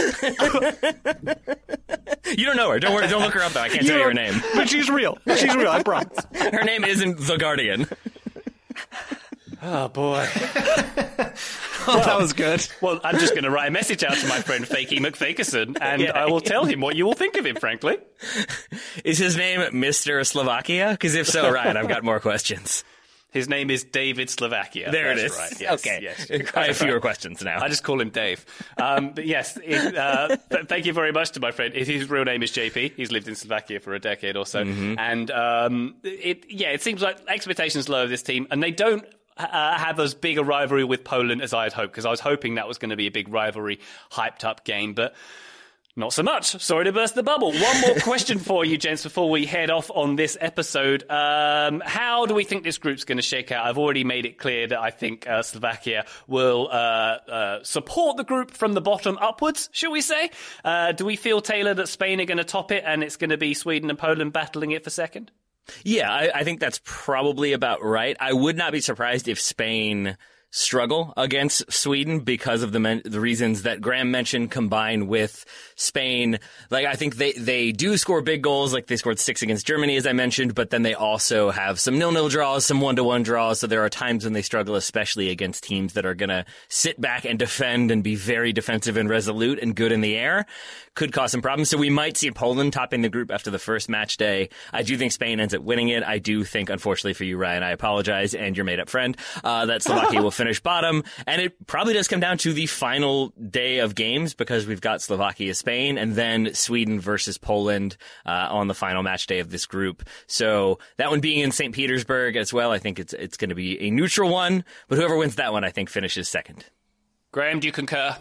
You don't know her. Don't worry. Don't look her up, though. I can't tell you her name. But she's real. She's real, I promise. Her name isn't The Guardian. Oh, boy. That was good. Well, I'm just going to write a message out to my friend Fakey McFakerson, and I will tell him what you will think of him, frankly. Is his name Mr. Slovakia? Because if so, Ryan, I've got more questions. His name is David Slovakia. There it is. Right. Yes, okay. Yes. I have fewer questions now. I just call him Dave. But yes, thank you very much to my friend. His real name is JP. He's lived in Slovakia for a decade or so. Mm-hmm. And it seems like expectations low of this team, and they don't have as big a rivalry with Poland as I had hoped, because I was hoping that was going to be a big rivalry, hyped up game, but not so much. Sorry to burst the bubble. One more question for you, gents, before we head off on this episode. How do we think this group's going to shake out? I've already made it clear that I think Slovakia will support the group from the bottom upwards, shall we say? Do we feel, Taylor, that Spain are going to top it and it's going to be Sweden and Poland battling it for second? Yeah, I think that's probably about right. I would not be surprised if Spain struggle against Sweden because of the reasons that Graham mentioned, combined with Spain. Like, I think they do score big goals. Like, they scored 6 against Germany, as I mentioned, but then they also have some 0-0 draws, some 1-1 draws. So there are times when they struggle, especially against teams that are going to sit back and defend and be very defensive and resolute and good in the air. Could cause some problems. So we might see Poland topping the group after the first match day. I do think Spain ends up winning it. I do think, unfortunately for you, Ryan, I apologize, and your made-up friend, that Slovakia will finish bottom. And it probably does come down to the final day of games, because we've got Slovakia-Spain and then Sweden versus Poland on the final match day of this group. So that one being in St. Petersburg as well, I think it's going to be a neutral one. But whoever wins that one, I think, finishes second. Graham, do you concur?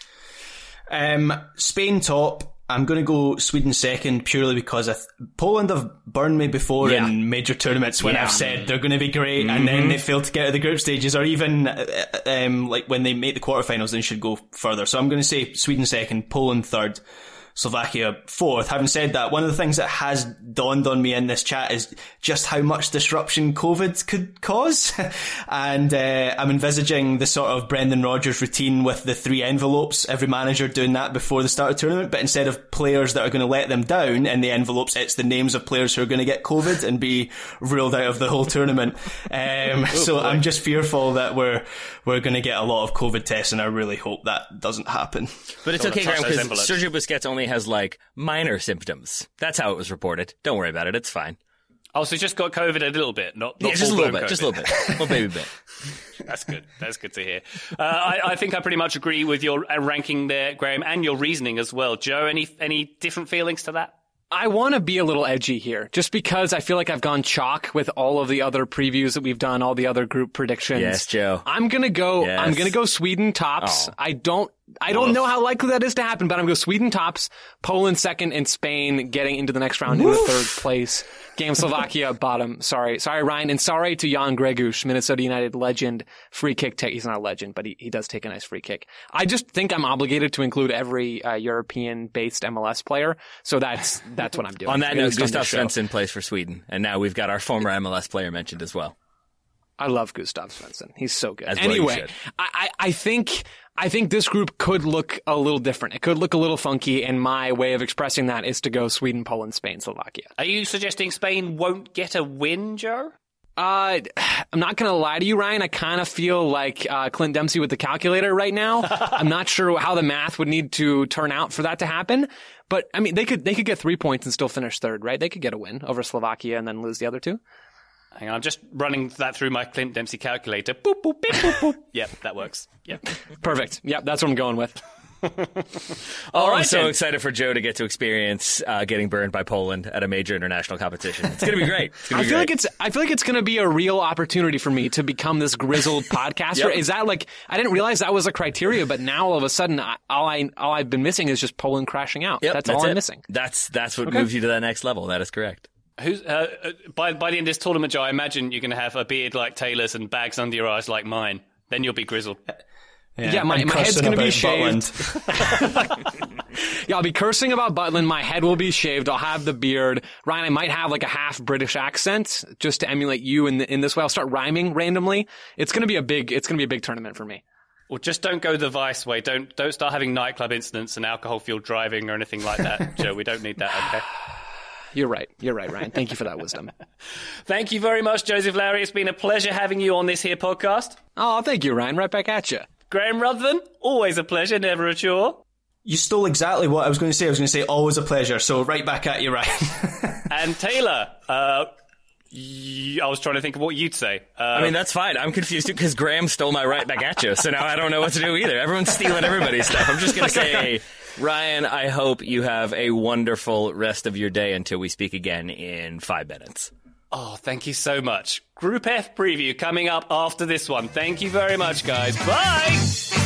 Spain top. I'm going to go Sweden second, purely because Poland have burned me before in major tournaments when I've said they're going to be great, and then they fail to get out of the group stages, or even like when they make the quarterfinals, they should go further. So I'm going to say Sweden second, Poland third. Slovakia 4th. Having said that, one of the things that has dawned on me in this chat is just how much disruption COVID could cause. And I'm envisaging the sort of Brendan Rodgers routine with the 3 envelopes, every manager doing that before the start of the tournament, but instead of players that are going to let them down in the envelopes, it's the names of players who are going to get COVID and be ruled out of the whole tournament. So I'm just fearful that we're going to get a lot of COVID tests, and I really hope that doesn't happen. But it's okay, Graham, because Sergio Busquets only has like minor symptoms. That's how it was reported. Don't worry about it. It's fine. Oh, so he's just got COVID a little bit, not just a little bit, just a little bit, a little baby bit. That's good. That's good to hear. I think I pretty much agree with your ranking there, Graham, and your reasoning as well. Joe, any different feelings to that? I want to be a little edgy here, just because I feel like I've gone chalk with all of the other previews that we've done, all the other group predictions. Yes, Joe. I'm gonna go Sweden tops. Oh. I don't know how likely that is to happen, but I'm going to go Sweden tops, Poland second, and Spain getting into the next round in the 3rd place game. Slovakia bottom. Sorry, Ryan, and sorry to Jan Greguš, Minnesota United legend, free kick take. He's not a legend, but he does take a nice free kick. I just think I'm obligated to include every European-based MLS player, so that's what I'm doing. On that note, Gustav Svensson plays for Sweden, and now we've got our former MLS player mentioned as well. I love Gustav Svensson. He's so good. Anyway, I think this group could look a little different. It could look a little funky, and my way of expressing that is to go Sweden, Poland, Spain, Slovakia. Are you suggesting Spain won't get a win, Joe? I'm not going to lie to you, Ryan. I kind of feel like Clint Dempsey with the calculator right now. I'm not sure how the math would need to turn out for that to happen. But, I mean, they could get 3 points and still finish 3rd, right? They could get a win over Slovakia and then lose the other 2. Hang on, I'm just running that through my Clint Dempsey calculator. Boop, boop, beep, boop, boop. Yep, that works. Yep. Perfect. Yep, that's what I'm going with. All right, I'm so excited for Joe to get to experience getting burned by Poland at a major international competition. It's going to be great. I feel like it's going to be a real opportunity for me to become this grizzled podcaster. Yep. Is that like, I didn't realize that was a criteria, but now all of a sudden all I've been missing is just Poland crashing out. Yep, that's all I'm missing. That's what moves you to that next level. That is correct. Who's by the end of this tournament, Joe, I imagine you're going to have a beard like Taylor's and bags under your eyes like mine. Then you'll be grizzled. Yeah, my head's going to be shaved. Yeah, I'll be cursing about Butland. My head will be shaved. I'll have the beard. Ryan, I might have like a half British accent just to emulate you in this way. I'll start rhyming randomly. It's going to be a big tournament for me. Well, just don't go the Vice way. Don't start having nightclub incidents and alcohol-fueled driving or anything like that, Joe. We don't need that, okay? You're right, Ryan. Thank you for that wisdom. Thank you very much, Joseph Lowry. It's been a pleasure having you on this here podcast. Oh, thank you, Ryan. Right back at you. Graham Ruthven, always a pleasure, never a chore. You stole exactly what I was going to say. I was going to say always a pleasure, so right back at you, Ryan. And Taylor, I was trying to think of what you'd say. I mean, that's fine. I'm confused too because Graham stole my right back at you, so now I don't know what to do either. Everyone's stealing everybody's stuff. I'm just going to say, Ryan, I hope you have a wonderful rest of your day until we speak again in 5 minutes. Oh, thank you so much. Group F preview coming up after this one. Thank you very much, guys. Bye!